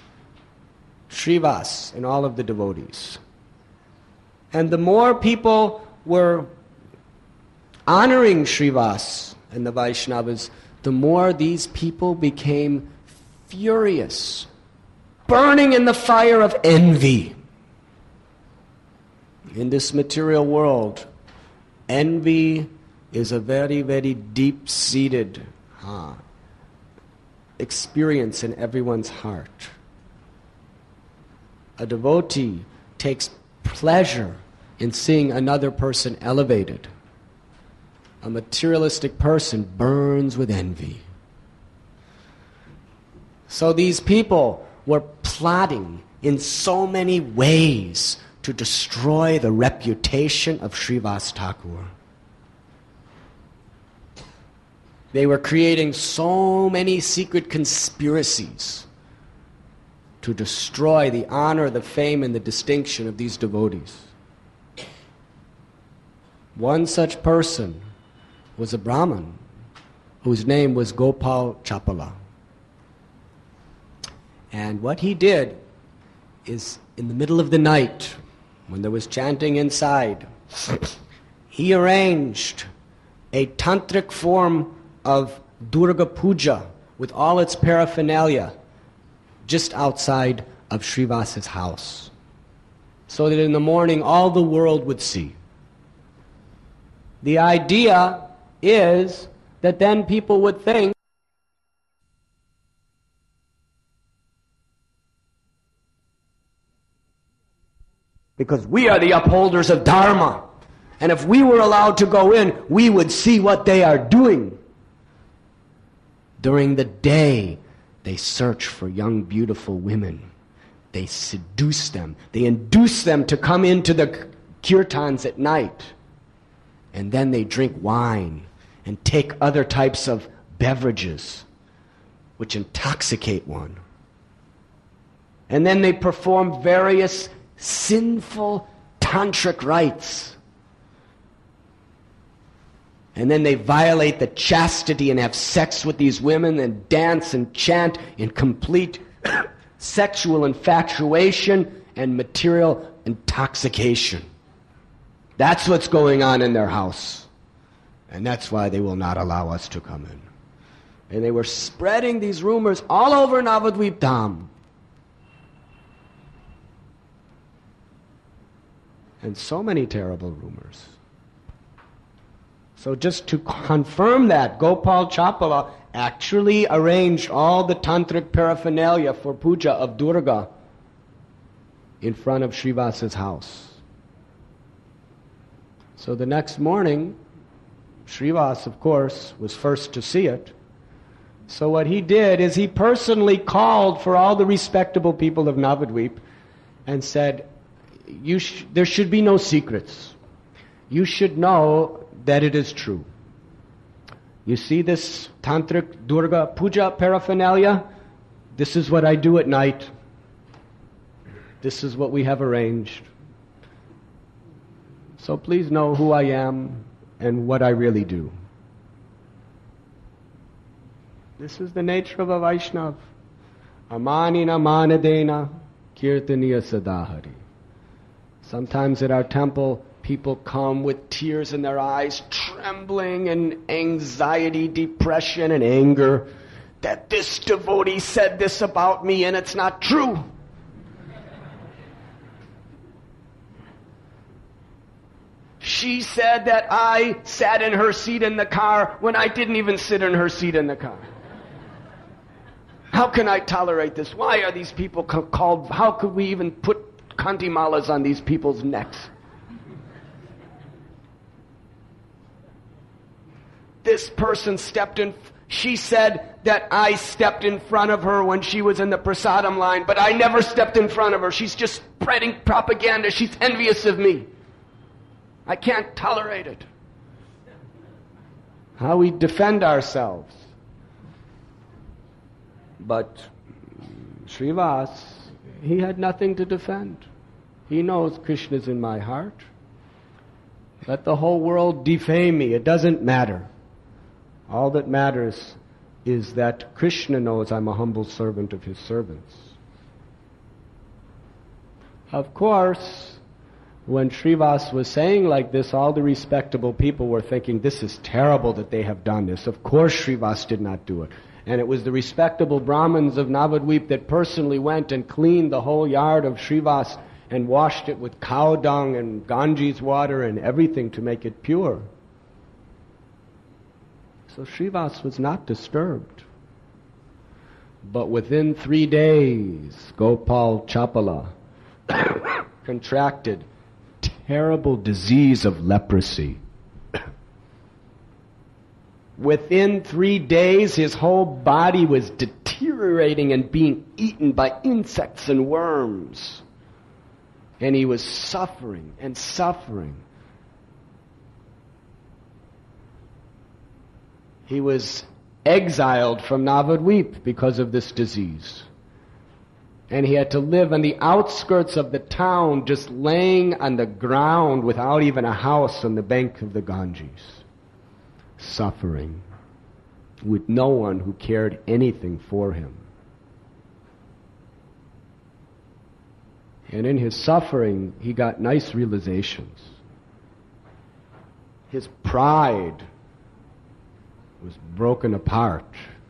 Srivas and all of the devotees. And the more people were honoring Srivas and the Vaishnavas, the more these people became furious, burning in the fire of envy. In this material world, envy is a very, very deep-seated huh, experience in everyone's heart. a devotee takes pleasure in seeing another person elevated. A materialistic person burns with envy. So these people were plotting in so many ways to destroy the reputation of Srivas Thakur. They were creating so many secret conspiracies to destroy the honor, the fame, and the distinction of these devotees. One such person was a Brahmin whose name was Gopal Chapala. And what he did is, in the middle of the night, when there was chanting inside, he arranged a tantric form of Durga Puja with all its paraphernalia just outside of Srivas's house, so that in the morning all the world would see. The idea is that then people would think because we are the upholders of Dharma, and if we were allowed to go in, we would see what they are doing. During the day, they search for young, beautiful women. They seduce them. They induce them to come into the kirtans at night. And then they drink wine and take other types of beverages which intoxicate one. And then they perform various sinful tantric rites. And then they violate the chastity and have sex with these women and dance and chant in complete sexual infatuation and material intoxication. That's what's going on in their house. And that's why they will not allow us to come in. And they were spreading these rumors all over Navadvip Dham. And so many terrible rumors. So just to confirm that, Gopal Chapala actually arranged all the tantric paraphernalia for puja of Durga in front of Srivas's house. So the next morning, Srivas, of course, was first to see it. So what he did is he personally called for all the respectable people of Navadvip and said, "You sh- there should be no secrets. You should know that it is true. You see this tantric Durga puja paraphernalia? This is what I do at night. This is what we have arranged. So please know who I am and what I really do." This is the nature of a Vaishnav. Amanina manadena kirtaniya sadahari. Sometimes at our temple, people come with tears in their eyes, trembling and anxiety, depression and anger, that this devotee said this about me and it's not true. She said that I sat in her seat in the car when I didn't even sit in her seat in the car. How can I tolerate this? Why are these people ca- called, how could we even put kanti malas on these people's necks? This person stepped in, she said that I stepped in front of her when she was in the prasadam line, but I never stepped in front of her. She's just spreading propaganda. She's envious of me. I can't tolerate it. How we defend ourselves. But Srivas, he had nothing to defend. He knows Krishna's in my heart. Let the whole world defame me. It doesn't matter. All that matters is that Krishna knows I'm a humble servant of his servants. Of course, when Srivas was saying like this, all the respectable people were thinking, this is terrible that they have done this. Of course Srivas did not do it. And it was the respectable Brahmins of Navadvip that personally went and cleaned the whole yard of Srivas and washed it with cow dung and Ganges water and everything to make it pure. So Srivas was not disturbed. But within three days, Gopal Chapala contracted terrible disease of leprosy. Within three days, his whole body was deteriorating and being eaten by insects and worms. And he was suffering and suffering. He was exiled from Navadvip because of this disease. And he had to live on the outskirts of the town, just laying on the ground without even a house on the bank of the Ganges. Suffering with no one who cared anything for him. And in his suffering, he got nice realizations. His pride was broken apart.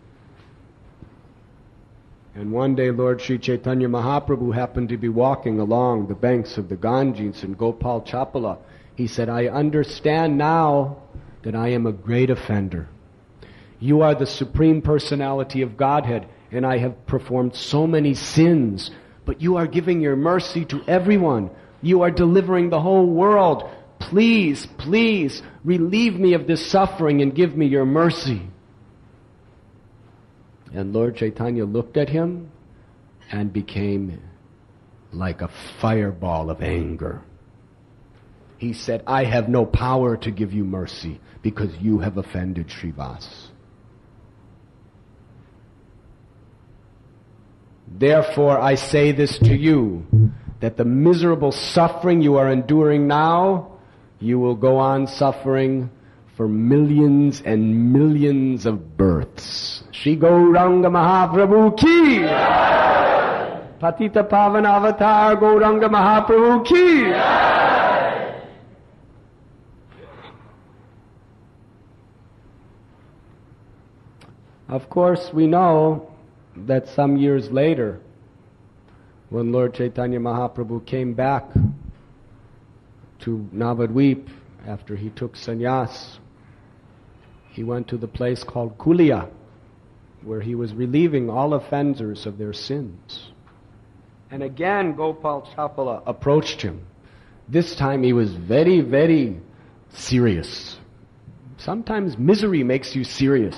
And one day Lord Sri Chaitanya Mahaprabhu happened to be walking along the banks of the Ganges in Gopal Chapala. He said, I understand now that I am a great offender. You are the Supreme Personality of Godhead, and I have performed so many sins, but you are giving your mercy to everyone. You are delivering the whole world. Please, please, relieve me of this suffering and give me your mercy. And Lord Chaitanya looked at him and became like a fireball of anger. He said, I have no power to give you mercy because you have offended Srivas. Therefore, I say this to you, that the miserable suffering you are enduring now, you will go on suffering for millions and millions of births. Shri Gauranga Mahaprabhu ki! Patita Pavan Avatar Gauranga Mahaprabhu ki! Of course, we know that some years later, when Lord Chaitanya Mahaprabhu came back to Navadvip after he took sannyas, he went to the place called Kulia, where he was relieving all offenders of their sins. And again, Gopal Chapala approached him. This time he was very, very serious. Sometimes misery makes you serious.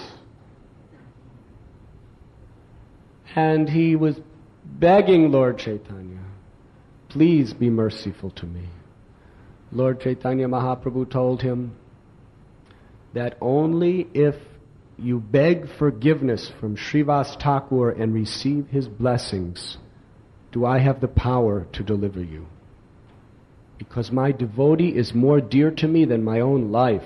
And he was begging Lord Chaitanya, please be merciful to me. Lord Chaitanya Mahaprabhu told him that only if you beg forgiveness from Srivas Thakur and receive his blessings do I have the power to deliver you. Because my devotee is more dear to me than my own life.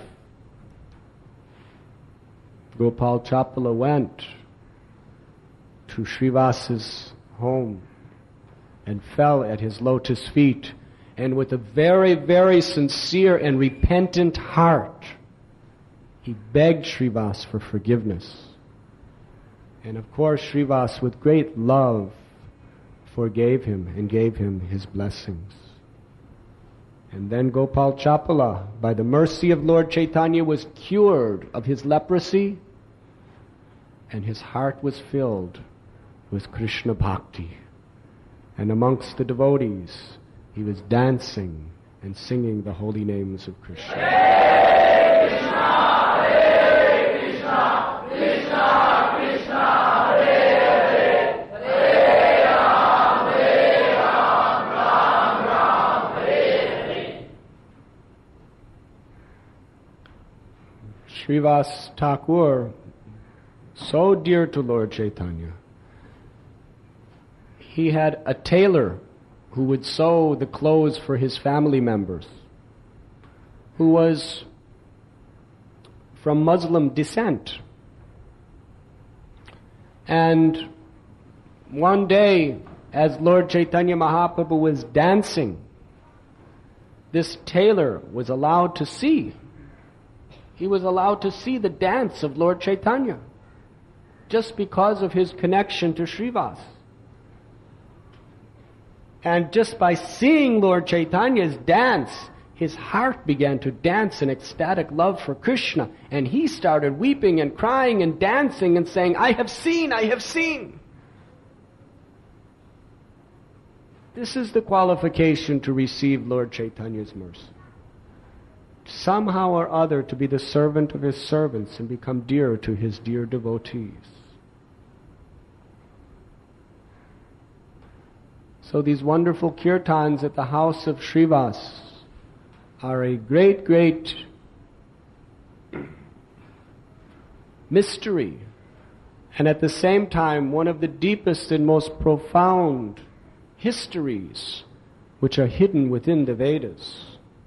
Gopal Chapala went to Srivas's home and fell at his lotus feet, and with a very, very sincere and repentant heart, he begged Srivas for forgiveness. And of course, Srivas, with great love, forgave him and gave him his blessings. And then Gopal Chapala, by the mercy of Lord Chaitanya, was cured of his leprosy, and his heart was filled with Krishna Bhakti. And amongst the devotees, he was dancing and singing the holy names of Krishna. Hare Krishna, Hare Krishna, Krishna Krishna, Hare Hare, Hare Ram, Hare Ram, Ram Ram, Hare Hare. Srivas Thakur, so dear to Lord Chaitanya, he had a tailor who would sew the clothes for his family members, who was from Muslim descent. And one day, as Lord Chaitanya Mahaprabhu was dancing, this tailor was allowed to see. He was allowed to see the dance of Lord Chaitanya, just because of his connection to Srivas. And just by seeing Lord Chaitanya's dance, his heart began to dance in ecstatic love for Krishna. And he started weeping and crying and dancing and saying, I have seen, I have seen. This is the qualification to receive Lord Chaitanya's mercy. Somehow or other to be the servant of his servants and become dear to his dear devotees. So these wonderful kirtans at the house of Srivas are a great, great mystery, and at the same time one of the deepest and most profound histories which are hidden within the Vedas.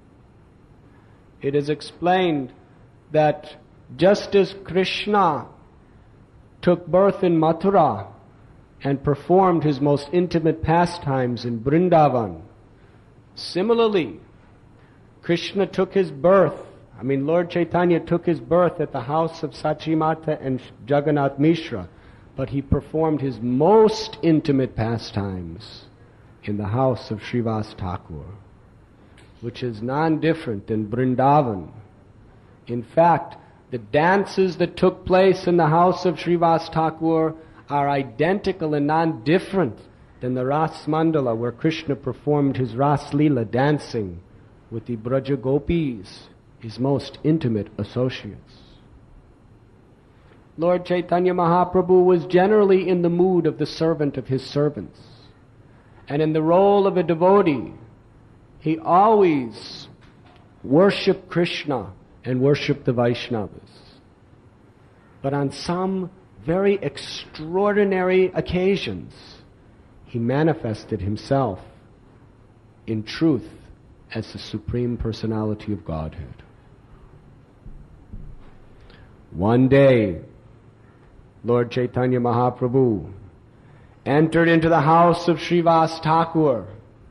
It is explained that just as Krishna took birth in Mathura and performed his most intimate pastimes in Vrindavan, similarly, Krishna took his birth, I mean Lord Chaitanya took his birth at the house of Sachimata and Jagannath Mishra, but he performed his most intimate pastimes in the house of Srivas Thakur, which is non-different than Vrindavan. In fact, the dances that took place in the house of Srivas Thakur are identical and non-different than the Ras Mandala where Krishna performed his Ras Leela dancing with the Braja Gopis, his most intimate associates. Lord Chaitanya Mahaprabhu was generally in the mood of the servant of his servants. And in the role of a devotee, he always worshipped Krishna and worshipped the Vaishnavas. But on some very extraordinary occasions, he manifested himself in truth as the Supreme Personality of Godhead. One day, Lord Chaitanya Mahaprabhu entered into the house of Srivas Thakur,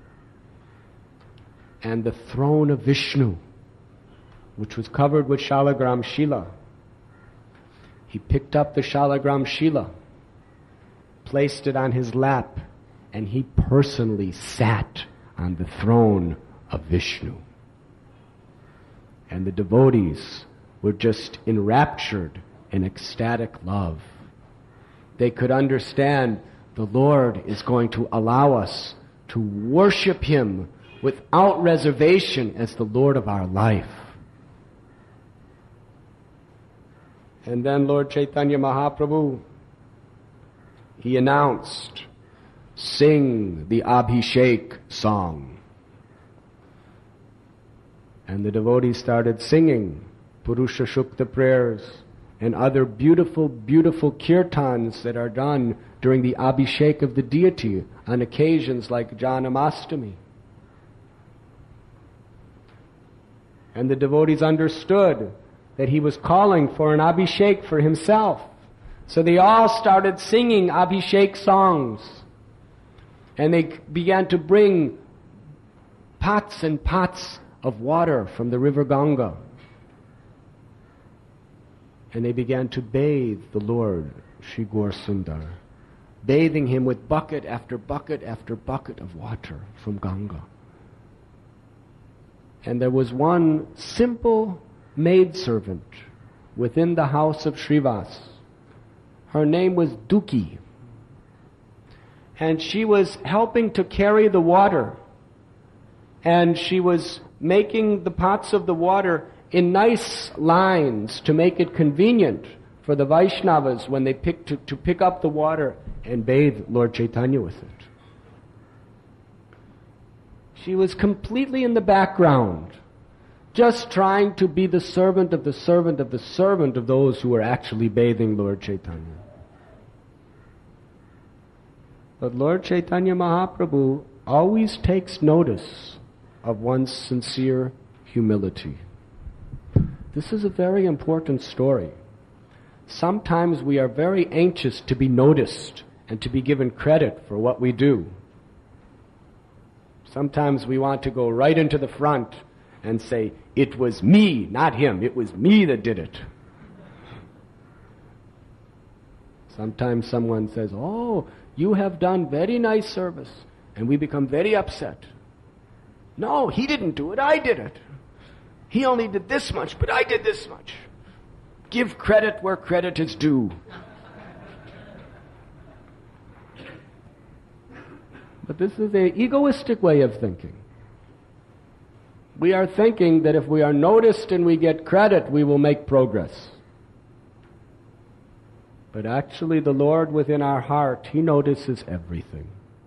and the throne of Vishnu, which was covered with Shalagram Shila, he picked up the Shalagram Shila, placed it on his lap, and he personally sat on the throne of Vishnu. And the devotees were just enraptured in ecstatic love. They could understand the Lord is going to allow us to worship Him without reservation as the Lord of our life. And then Lord Chaitanya Mahaprabhu, he announced, sing the Abhishek song. And the devotees started singing Purusha Shukta prayers and other beautiful, beautiful kirtans that are done during the Abhishek of the deity on occasions like Janamastami. And the devotees understood that he was calling for an Abhishek for himself. So they all started singing Abhishek songs. And they began to bring pots and pots of water from the river Ganga. And they began to bathe the Lord, Shri Gaur Sundar, bathing him with bucket after bucket after bucket of water from Ganga. And there was one simple maidservant within the house of Srivas. Her name was Duki. And she was helping to carry the water. And she was making the pots of the water in nice lines to make it convenient for the Vaishnavas when they pick to, to pick up the water and bathe Lord Chaitanya with it. She was completely in the background, just trying to be the servant of the servant of the servant of those who were actually bathing Lord Chaitanya. But Lord Chaitanya Mahaprabhu always takes notice of one's sincere humility. This is a very important story. Sometimes we are very anxious to be noticed and to be given credit for what we do. Sometimes we want to go right into the front and say, it was me, not him. It was me that did it. Sometimes someone says, oh, you have done very nice service. And we become very upset. No, he didn't do it. I did it. He only did this much, but I did this much. Give credit where credit is due. But this is an egoistic way of thinking. We are thinking that if we are noticed and we get credit, we will make progress. But actually, the Lord within our heart, He notices everything.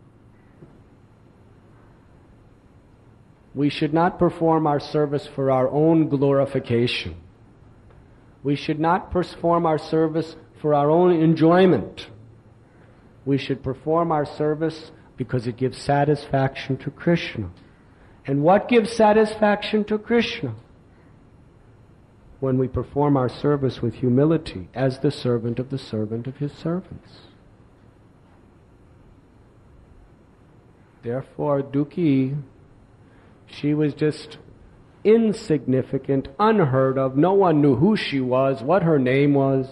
We should not perform our service for our own glorification. We should not perform our service for our own enjoyment. We should perform our service because it gives satisfaction to Krishna. And what gives satisfaction to Krishna? When we perform our service with humility as the servant of the servant of His servants. Therefore, Duki, she was just insignificant, unheard of. No one knew who she was, what her name was.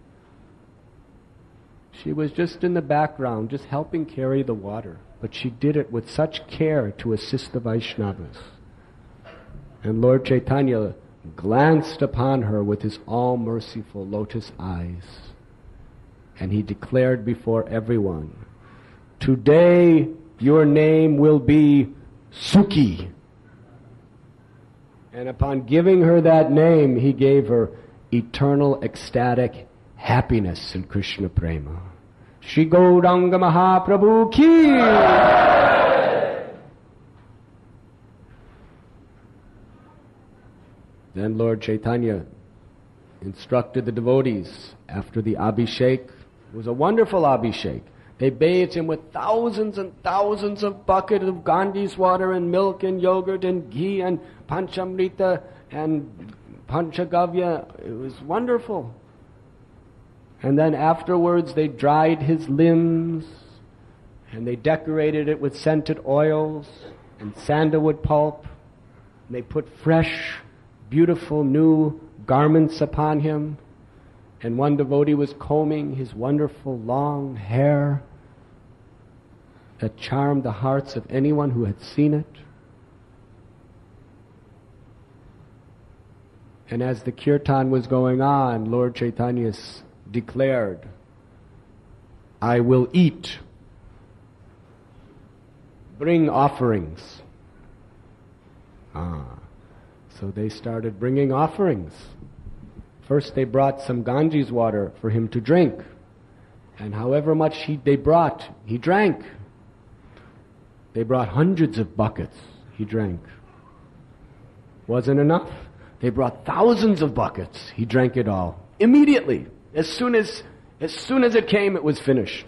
She was just in the background, just helping carry the water. But she did it with such care to assist the Vaishnavas. And Lord Chaitanya glanced upon her with his all-merciful lotus eyes. And he declared before everyone, "Today your name will be Sukhi." And upon giving her that name, he gave her eternal ecstatic happiness in Krishna Prema. Shri Gauranga Mahaprabhu ki! Then Lord Chaitanya instructed the devotees after the Abhishek. It was a wonderful Abhishek. They bathed him with thousands and thousands of buckets of Ganges water and milk and yogurt and ghee and panchamrita and panchagavya. It was wonderful. And then afterwards they dried his limbs and they decorated it with scented oils and sandalwood pulp. And they put fresh, beautiful new garments upon him. And one devotee was combing his wonderful long hair that charmed the hearts of anyone who had seen it. And as the kirtan was going on, Lord Chaitanya declared, "I will eat. Bring offerings." Ah, so they started bringing offerings. First they brought some Ganges water for him to drink. And however much he, they brought, he drank. They brought hundreds of buckets. He drank. Wasn't enough. They brought thousands of buckets. He drank it all. Immediately. As soon as, as soon as it came, it was finished.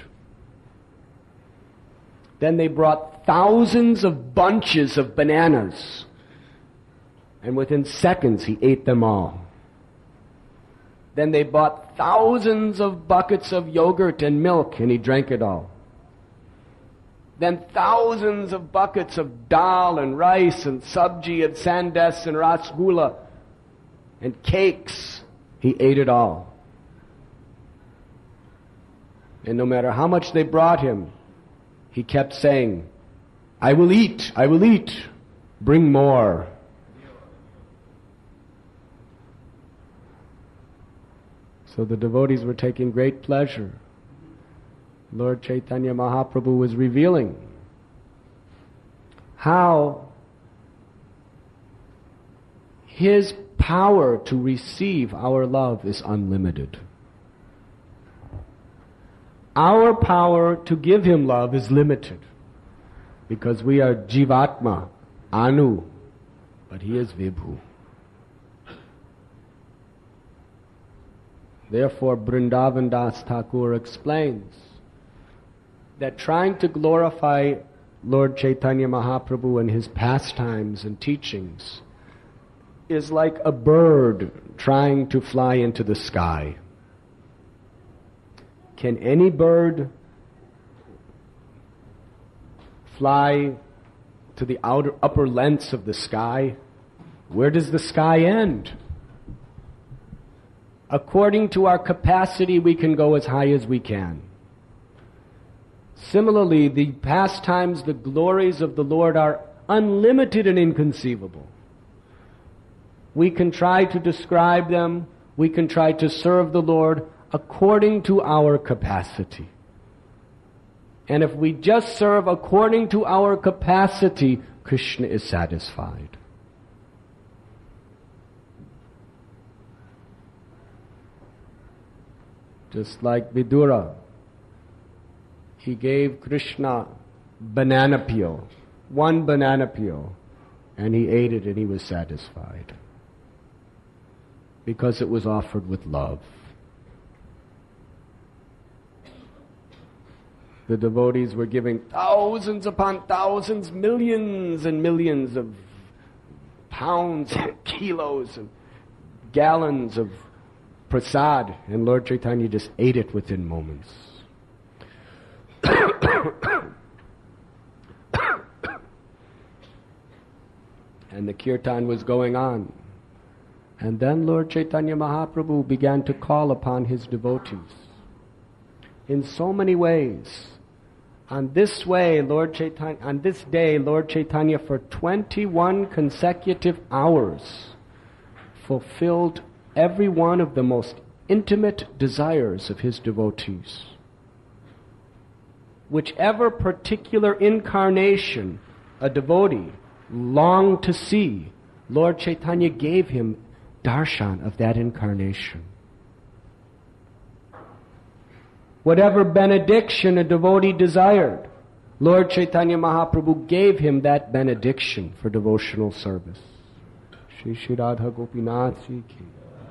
Then they brought thousands of bunches of bananas. And within seconds, he ate them all. Then they bought thousands of buckets of yogurt and milk, and he drank it all. Then thousands of buckets of dal and rice and sabji and sandesh and rasgulla and cakes. He ate it all. And no matter how much they brought him, he kept saying, "I will eat, I will eat, bring more." So the devotees were taking great pleasure. Lord Chaitanya Mahaprabhu was revealing how His power to receive our love is unlimited. Our power to give Him love is limited because we are Jivatma, Anu, but He is Vibhu. Therefore, Vrindavan Das Thakur explains that trying to glorify Lord Chaitanya Mahaprabhu and His pastimes and teachings is like a bird trying to fly into the sky. Can any bird fly to the outer upper lengths of the sky? Where does the sky end? According to our capacity, we can go as high as we can. Similarly, the pastimes, the glories of the Lord are unlimited and inconceivable. We can try to describe them, we can try to serve the Lord according to our capacity. And if we just serve according to our capacity, Krishna is satisfied. Just like Vidura, he gave Krishna banana peel, one banana peel, and he ate it and he was satisfied. Because it was offered with love. The devotees were giving thousands upon thousands, millions and millions of pounds and kilos and gallons of prasad, and Lord Chaitanya just ate it within moments. And the kirtan was going on. And then Lord Chaitanya Mahaprabhu began to call upon his devotees in so many ways. On this way, Lord Chaitanya, on this day, Lord Chaitanya for twenty-one consecutive hours fulfilled every one of the most intimate desires of his devotees. Whichever particular incarnation a devotee longed to see, Lord Chaitanya gave him darshan of that incarnation. Whatever benediction a devotee desired, Lord Chaitanya Mahaprabhu gave him that benediction for devotional service. Shri Shri Radha Gopinath Ji ki.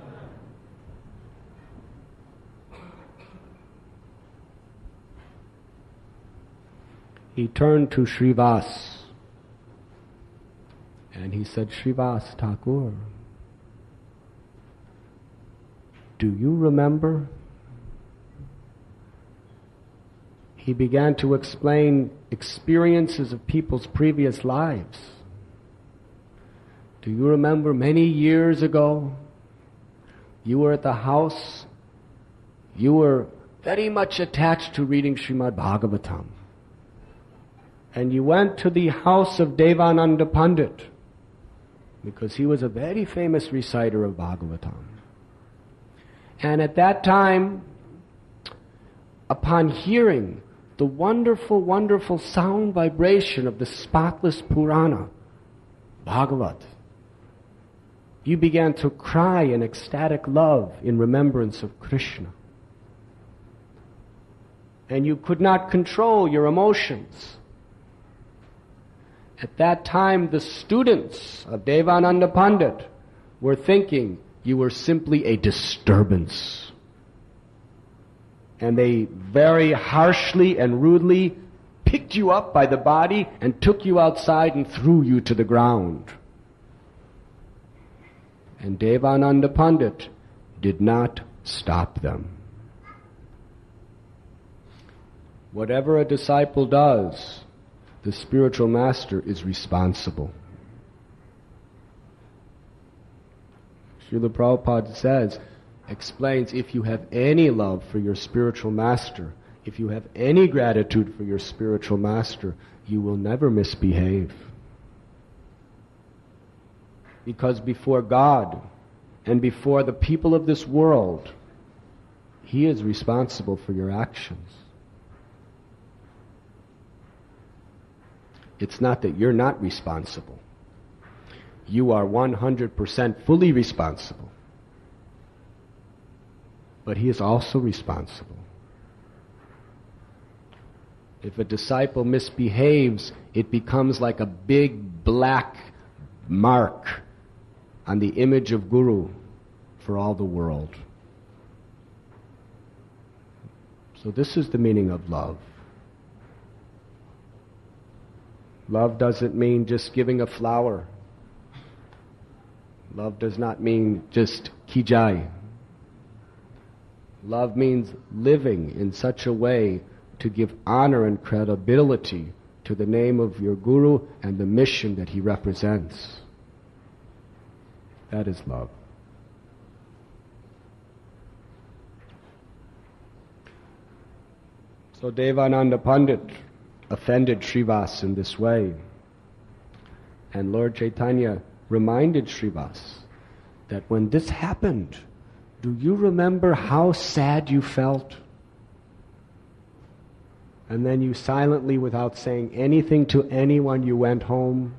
He turned to Srivas and he said, Srivas Thakur, do you remember? He began to explain experiences of people's previous lives. Do you remember many years ago, you were at the house, you were very much attached to reading Srimad Bhagavatam. And you went to the house of Devananda Pandit, because he was a very famous reciter of Bhagavatam. And at that time, upon hearing the wonderful, wonderful sound vibration of the spotless Purana, Bhagavat, you began to cry in ecstatic love in remembrance of Krishna. And you could not control your emotions. At that time, the students of Devananda Pandit were thinking you were simply a disturbance. And they very harshly and rudely picked you up by the body and took you outside and threw you to the ground. And Devananda Pandit did not stop them. Whatever a disciple does, the spiritual master is responsible. Srila Prabhupada says, explains, if you have any love for your spiritual master, if you have any gratitude for your spiritual master, you will never misbehave. Because before God and before the people of this world, He is responsible for your actions. It's not that you're not responsible. You are one hundred percent fully responsible. But He is also responsible. If a disciple misbehaves, it becomes like a big black mark on the image of Guru for all the world. So this is the meaning of love. Love doesn't mean just giving a flower. Love does not mean just kijai. Love means living in such a way to give honor and credibility to the name of your Guru and the mission that he represents. That is love. So Devananda Pandit offended Srivas in this way. And Lord Chaitanya reminded Srivas that when this happened, do you remember how sad you felt? And then you silently, without saying anything to anyone, you went home.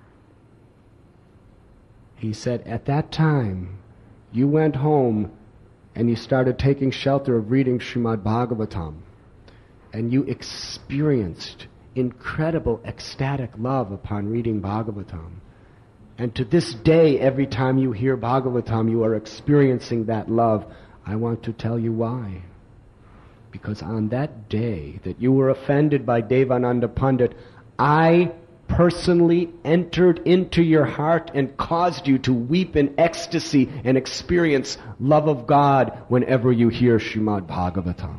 He said, at that time, you went home and you started taking shelter of reading Srimad Bhagavatam. And you experienced incredible ecstatic love upon reading Bhagavatam. And to this day, every time you hear Bhagavatam, you are experiencing that love. I want to tell you why. Because on that day that you were offended by Devananda Pandit, I personally entered into your heart and caused you to weep in ecstasy and experience love of God whenever you hear Srimad Bhagavatam.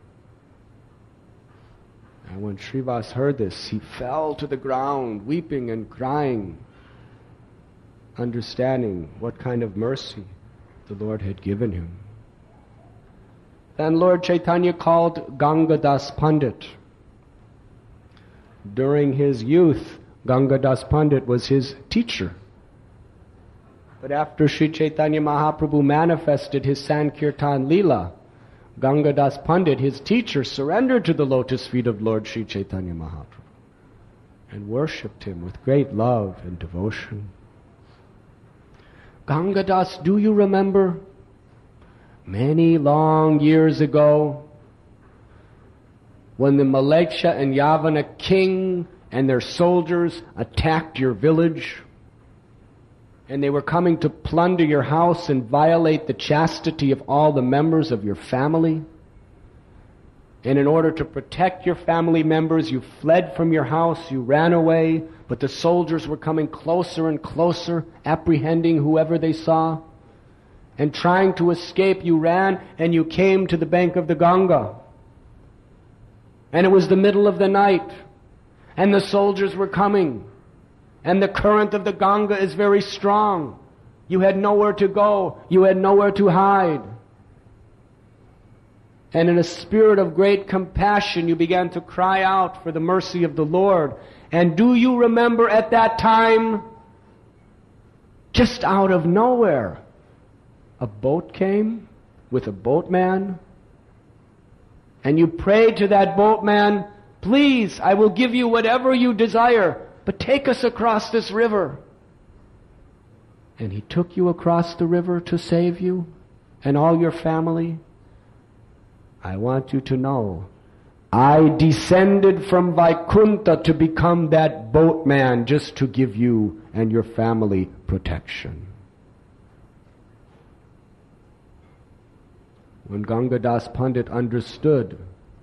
And when Srivas heard this, he fell to the ground, weeping and crying, understanding what kind of mercy the Lord had given him. Then Lord Chaitanya called Gangadas Pandit. During his youth, Gangadas Pandit was his teacher. But after Sri Chaitanya Mahaprabhu manifested his Sankirtan Leela, Gangadas Pandit, his teacher, surrendered to the lotus feet of Lord Sri Chaitanya Mahaprabhu and worshipped him with great love and devotion. Gangadas, do you remember? Many long years ago, when the Maleksha and Yavana king and their soldiers attacked your village, and they were coming to plunder your house and violate the chastity of all the members of your family. And in order to protect your family members, you fled from your house, you ran away, but the soldiers were coming closer and closer, apprehending whoever they saw. And trying to escape, you ran and you came to the bank of the Ganga. And it was the middle of the night, and the soldiers were coming. And the current of the Ganga is very strong. You had nowhere to go. You had nowhere to hide. And in a spirit of great compassion, you began to cry out for the mercy of the Lord. And do you remember at that time, just out of nowhere, a boat came with a boatman? And you prayed to that boatman, please, I will give you whatever you desire, but take us across this river. And he took you across the river to save you and all your family. I want you to know, I descended from Vaikuntha to become that boatman just to give you and your family protection. When Gangadas Pandit understood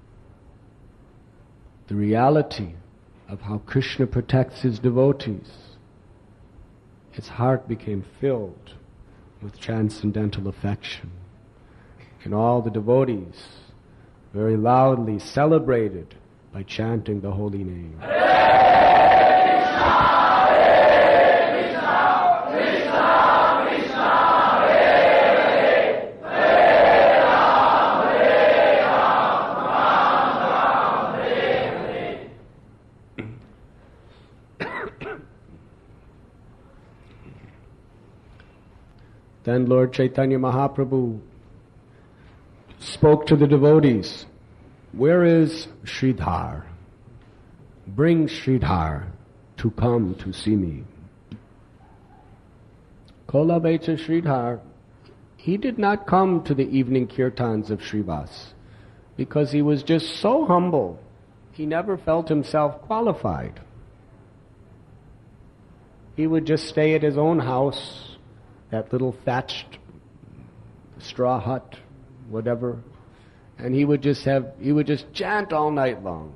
the reality of how Krishna protects his devotees, his heart became filled with transcendental affection. And all the devotees very loudly celebrated by chanting the holy name. Then Lord Chaitanya Mahaprabhu spoke to the devotees, where is Sridhar? Bring Sridhar to come to see me. Kolabecha Sridhar, he did not come to the evening kirtans of Srivas because he was just so humble. He never felt himself qualified. He would just stay at his own house, that little thatched straw hut, whatever, and he would just have, he would just chant all night long.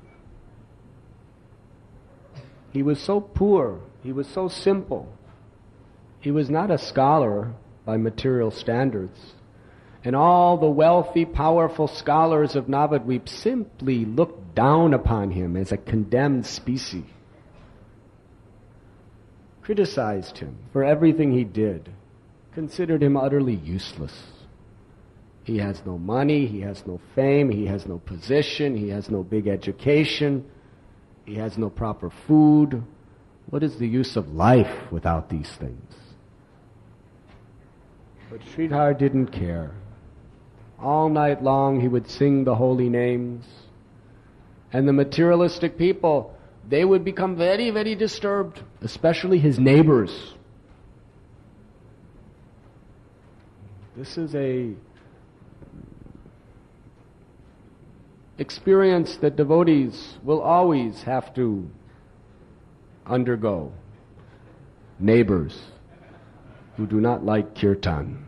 He was so poor, he was so simple. He was not a scholar by material standards. And all the wealthy, powerful scholars of Navadvip simply looked down upon him as a condemned species. Criticized him for everything he did, considered him utterly useless. He has no money, he has no fame, he has no position, he has no big education, he has no proper food. What is the use of life without these things? But Sridhar didn't care. All night long he would sing the holy names, And the materialistic people, they would become very, very disturbed, especially his neighbors. This is a experience that devotees will always have to undergo. Neighbors who do not like kirtan.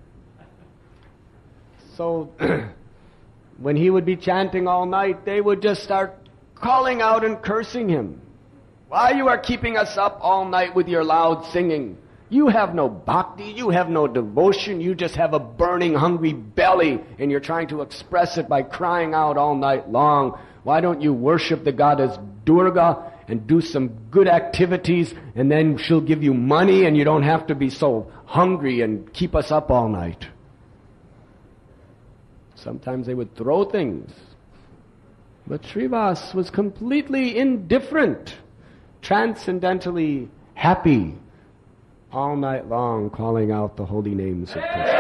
So when he would be chanting all night, they would just start calling out and cursing him. Why you are keeping us up all night with your loud singing? You have no bhakti, you have no devotion, you just have a burning, hungry belly, and you're trying to express it by crying out all night long. Why don't you worship the goddess Durga and do some good activities, and then she'll give you money and you don't have to be so hungry and keep us up all night. Sometimes they would throw things. But Srivas was completely indifferent, transcendentally happy, all night long calling out the holy names of Krishna.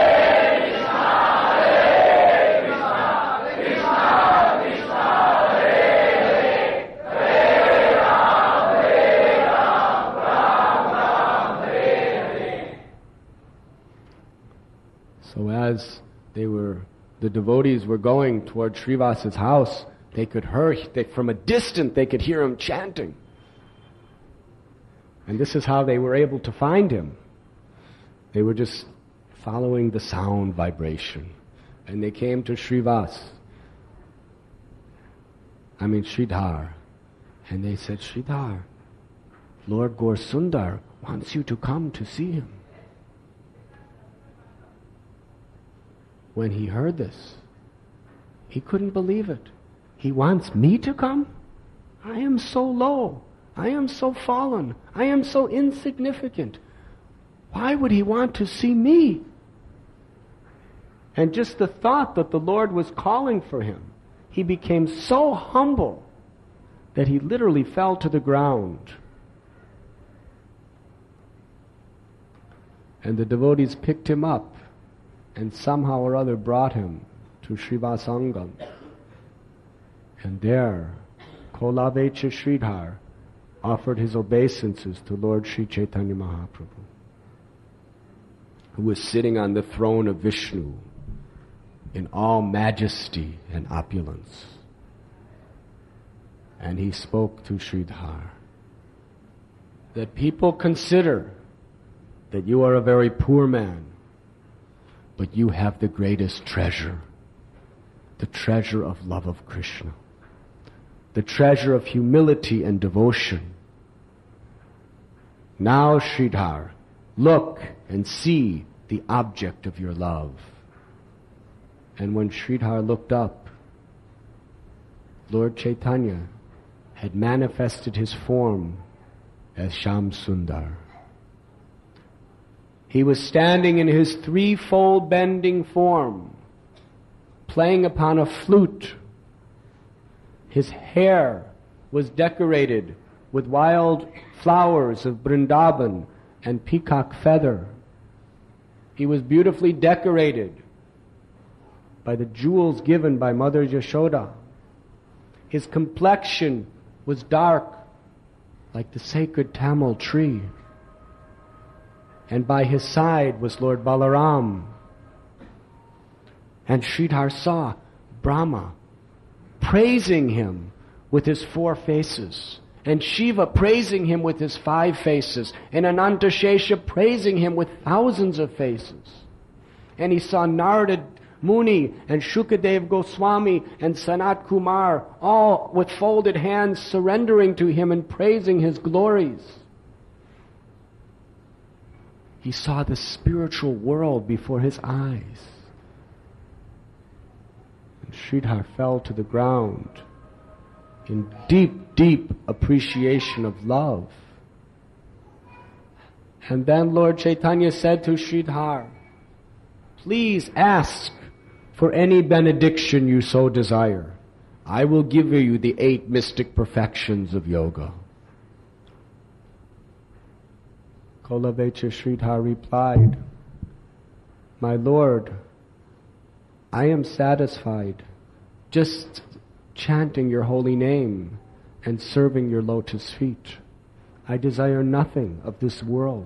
So as they were, the devotees were going toward Srivas's house, they could hear, they, from a distance they could hear him chanting. And this is how they were able to find him. They were just following the sound vibration. And they came to Srivas, I mean Sridhar, and they said, Sridhar, Lord Gaur-Sundar wants you to come to see him. When he heard this, he couldn't believe it. He wants me to come? I am so low. I am so fallen. I am so insignificant. Why would he want to see me? And just the thought that the Lord was calling for him, he became so humble that he literally fell to the ground. And the devotees picked him up and somehow or other brought him to Srivasangam. And there, Kolavecha Sridhar offered his obeisances to Lord Sri Chaitanya Mahaprabhu, who was sitting on the throne of Vishnu in all majesty and opulence. And he spoke to Sridhar that people consider that you are a very poor man, but you have the greatest treasure, the treasure of love of Krishna, the treasure of humility and devotion. Now, Sridhar, look and see the object of your love. And when Sridhar looked up, Lord Chaitanya had manifested his form as Shyam Sundar. He was standing in his threefold bending form, playing upon a flute. His hair was decorated with wild flowers of Vrindavan and peacock feather. He was beautifully decorated by the jewels given by Mother Yashoda. His complexion was dark like the sacred Tamil tree. And by his side was Lord Balaram. And Sridhar saw Brahma praising him with his four faces, and Shiva praising him with his five faces, and Anantashesha praising him with thousands of faces. And he saw Narada Muni and Shukadev Goswami and Sanat Kumar all with folded hands surrendering to him and praising his glories. He saw the spiritual world before his eyes. And Sridhar fell to the ground in deep, deep appreciation of love. And then Lord Chaitanya said to Sridhar, please ask for any benediction you so desire. I will give you the eight mystic perfections of yoga. Kolavecha Sridhar replied, my Lord, I am satisfied. Just chanting your holy name and serving your lotus feet. I desire nothing of this world.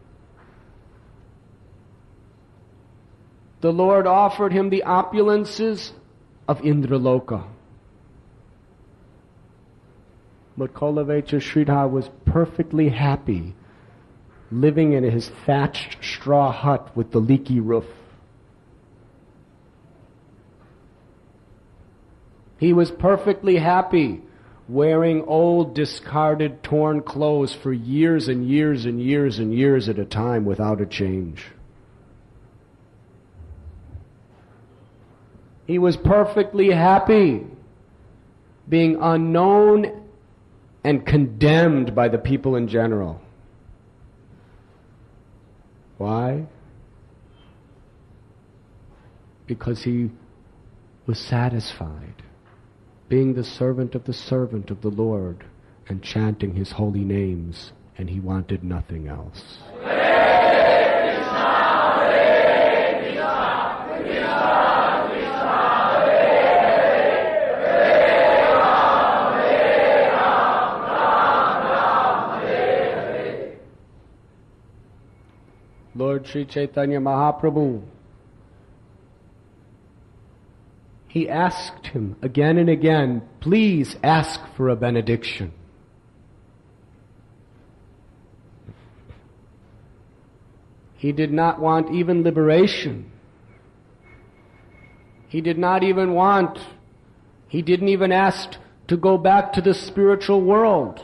The Lord offered him the opulences of Indraloka. But Kolavecha Sridhar was perfectly happy living in his thatched straw hut with the leaky roof. He was perfectly happy wearing old, discarded, torn clothes for years and years and years and years at a time without a change. He was perfectly happy being unknown and condemned by the people in general. Why? Because he was satisfied being the servant of the servant of the Lord and chanting his holy names, and he wanted nothing else. Lord Sri Chaitanya Mahaprabhu, he asked him again and again, please ask for a benediction. He did not want even liberation. He did not even want, he didn't even ask to go back to the spiritual world.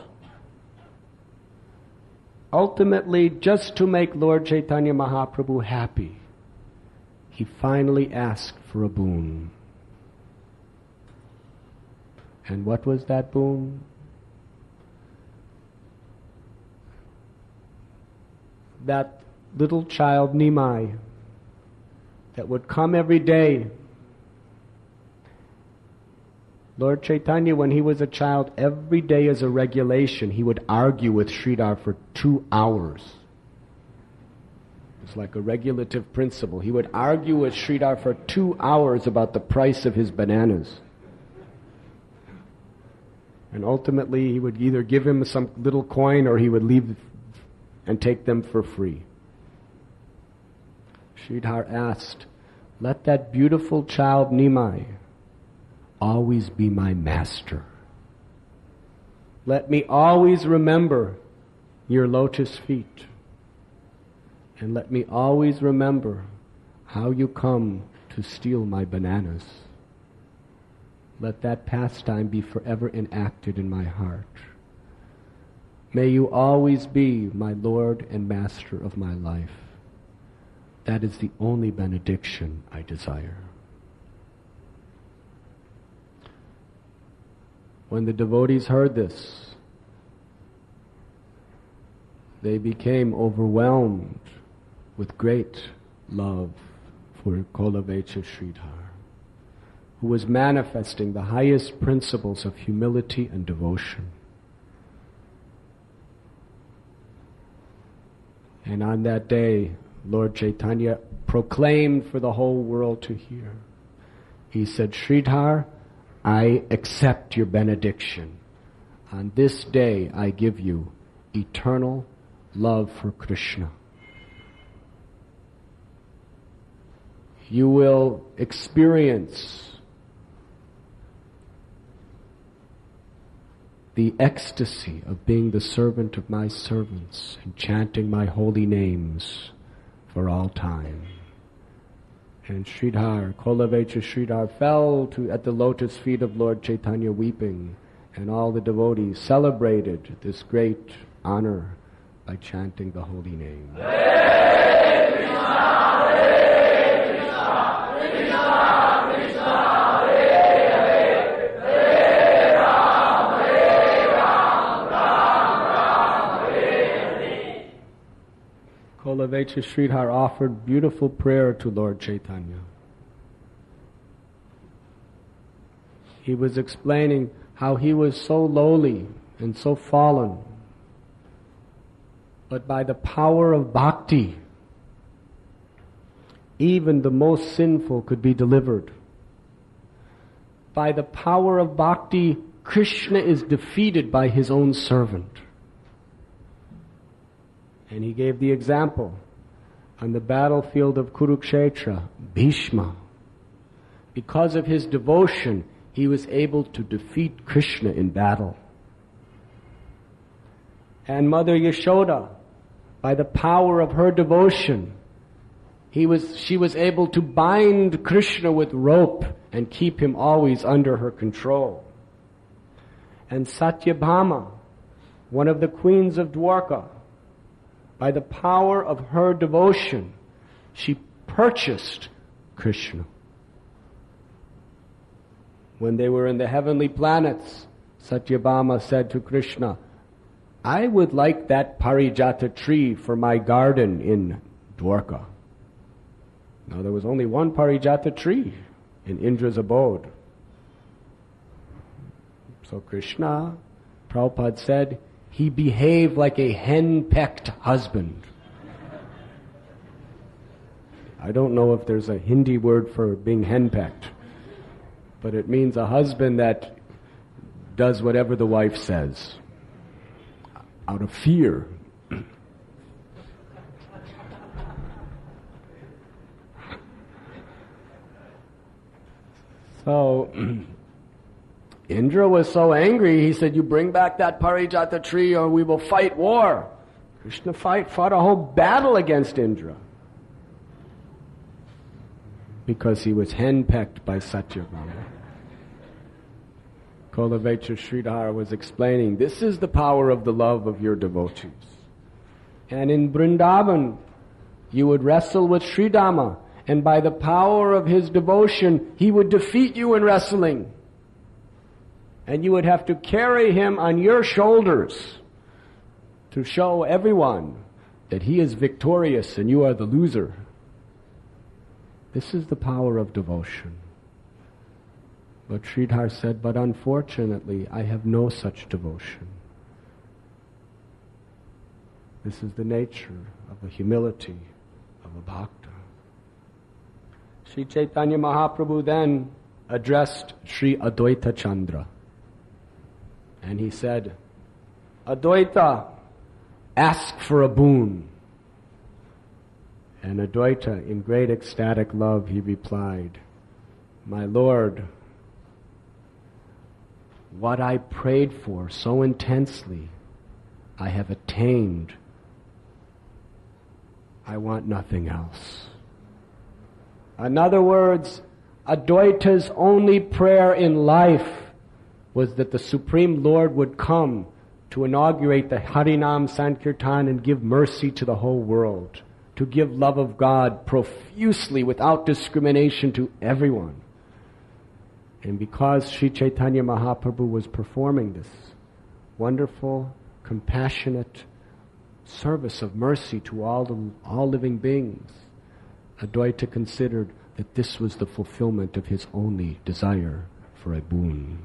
Ultimately, just to make Lord Chaitanya Mahaprabhu happy, he finally asked for a boon. And what was that boon? That little child Nimai that would come every day. Lord Chaitanya, when he was a child, every day as a regulation, he would argue with Sridhar for two hours. It's like a regulative principle. He would argue with Sridhar for two hours about the price of his bananas. And ultimately, he would either give him some little coin or he would leave and take them for free. Sridhar asked, let that beautiful child Nimai always be my master. Let me always remember your lotus feet. And let me always remember how you come to steal my bananas. Let that pastime be forever enacted in my heart. May you always be my Lord and Master of my life. That is the only benediction I desire. When the devotees heard this, they became overwhelmed with great love for Kolavecha Sridhar, who was manifesting the highest principles of humility and devotion. And on that day, Lord Chaitanya proclaimed for the whole world to hear. He said, Sridhar, I accept your benediction. On this day I give you eternal love for Krishna. You will experience the ecstasy of being the servant of my servants and chanting my holy names for all time. And Sridhar, Kolavecha Sridhar, fell to, at the lotus feet of Lord Chaitanya weeping, and all the devotees celebrated this great honor by chanting the holy name. Hare Krishna, Hare Krishna, Krishna Krishna, Hare Hare, Hare Ram, Hare Ram, Ram Ram, Hare Hare. Kolavecha Sridhar offered beautiful prayer to Lord Chaitanya. He was explaining how he was so lowly and so fallen, but by the power of bhakti, even the most sinful could be delivered. by the power of bhakti, Krishna is defeated by his own servant. And he gave the example on the battlefield of Kurukshetra, Bhishma. Because of his devotion, he was able to defeat Krishna in battle. And Mother Yashoda, by the power of her devotion, he was, she was able to bind Krishna with rope and keep him always under her control. And Satyabhama, one of the queens of Dwarka, by the power of her devotion, she purchased Krishna. When they were in the heavenly planets, Satyabhama said to Krishna, I would like that Parijata tree for my garden in Dwarka. Now there was only one Parijata tree in Indra's abode. So Krishna, Prabhupada said, he behaved like a hen-pecked husband. I don't know if there's a Hindi word for being hen-pecked, but it means a husband that does whatever the wife says out of fear. So Indra was so angry, he said, you bring back that Parijata tree or we will fight war. Krishna fight, fought a whole battle against Indra because he was henpecked by Satyabhama. Kolavecha Sridhar was explaining, this is the power of the love of your devotees. And in Vrindavan, you would wrestle with Sridhama, and by the power of his devotion, he would defeat you in wrestling. And you would have to carry him on your shoulders to show everyone that he is victorious and you are the loser. This is the power of devotion. But Sridhar said, but unfortunately, I have no such devotion. This is the nature of the humility of a bhakta. Sri Chaitanya Mahaprabhu then addressed Sri Advaita Chandra. And he said, Advaita, ask for a boon. And Advaita, in great ecstatic love, he replied, my Lord, what I prayed for so intensely, I have attained. I want nothing else. In other words, Advaita's only prayer in life was that the Supreme Lord would come to inaugurate the Harinam Sankirtan and give mercy to the whole world, to give love of God profusely without discrimination to everyone. And because Sri Chaitanya Mahaprabhu was performing this wonderful, compassionate service of mercy to all the, all living beings, Advaita considered that this was the fulfillment of his only desire for a boon.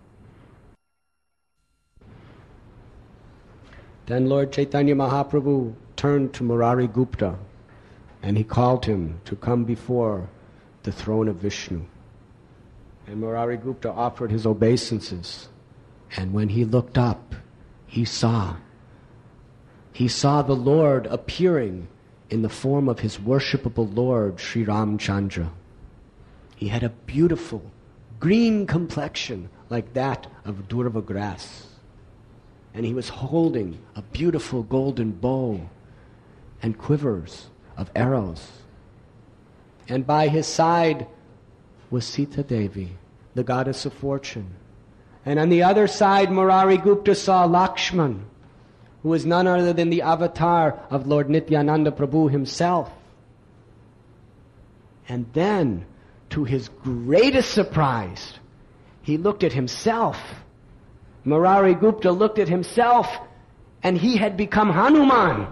Then Lord Chaitanya Mahaprabhu turned to Murari Gupta and he called him to come before the throne of Vishnu. And Murari Gupta offered his obeisances. And when he looked up, he saw. He saw the Lord appearing in the form of his worshipable Lord, Sri Ramchandra. He had a beautiful green complexion like that of durva grass. And he was holding a beautiful golden bow and quivers of arrows. And by his side was Sita Devi, the goddess of fortune. And on the other side, Murari Gupta saw Lakshman, who is none other than the avatar of Lord Nityananda Prabhu himself. And then, to his greatest surprise, he looked at himself. Murari Gupta looked at himself, and he had become Hanuman.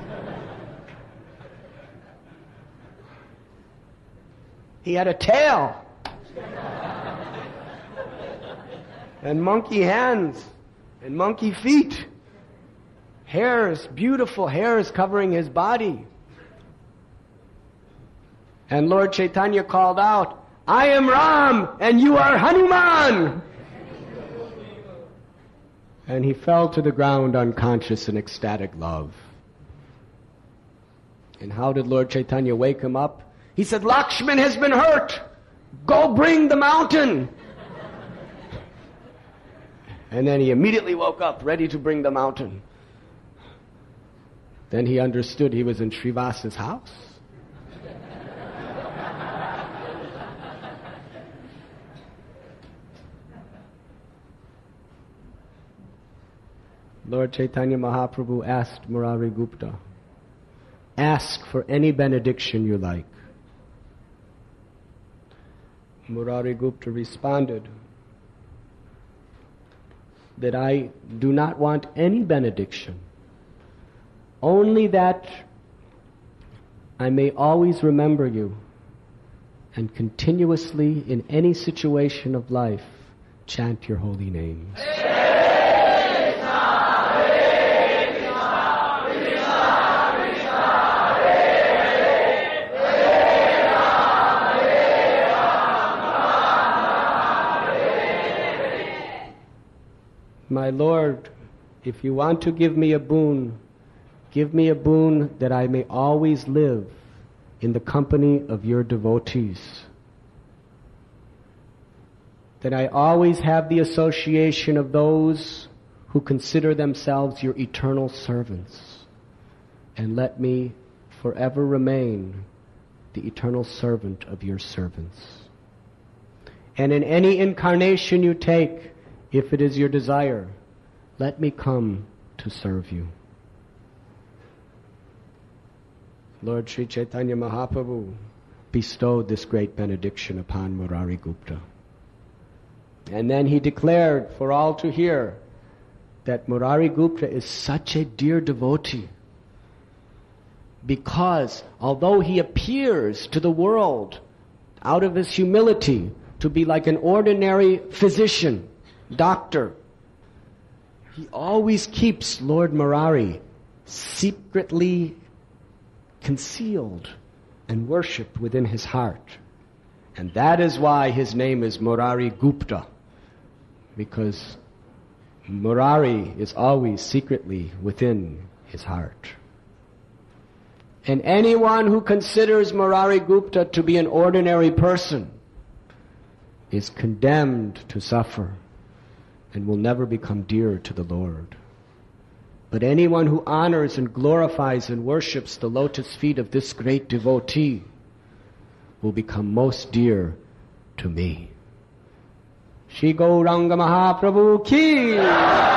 He had a tail and monkey hands and monkey feet. Hairs, beautiful hairs covering his body. And Lord Chaitanya called out, I am Ram and you are Hanuman. And he fell to the ground unconscious in ecstatic love. And how did Lord Chaitanya wake him up? He said, Lakshman has been hurt. Go bring the mountain. And then he immediately woke up, ready to bring the mountain. Then he understood he was in Srivasa's house. Lord Chaitanya Mahaprabhu asked Murari Gupta, ask for any benediction you like. Murari Gupta responded that I do not want any benediction, only that I may always remember you and continuously in any situation of life chant your holy names. My Lord, if you want to give me a boon, give me a boon that I may always live in the company of your devotees. That I always have the association of those who consider themselves your eternal servants. And let me forever remain the eternal servant of your servants. And in any incarnation you take, if it is your desire, let me come to serve you. Lord Sri Chaitanya Mahaprabhu bestowed this great benediction upon Murari Gupta. And then he declared for all to hear that Murari Gupta is such a dear devotee because although he appears to the world out of his humility to be like an ordinary physician, doctor, he always keeps Lord Murari secretly concealed and worshipped within his heart. And that is why his name is Murari Gupta, because Murari is always secretly within his heart. And anyone who considers Murari Gupta to be an ordinary person is condemned to suffer and will never become dear to the Lord. But anyone who honors and glorifies and worships the lotus feet of this great devotee will become most dear to me. Shri Gauranga Mahaprabhu ki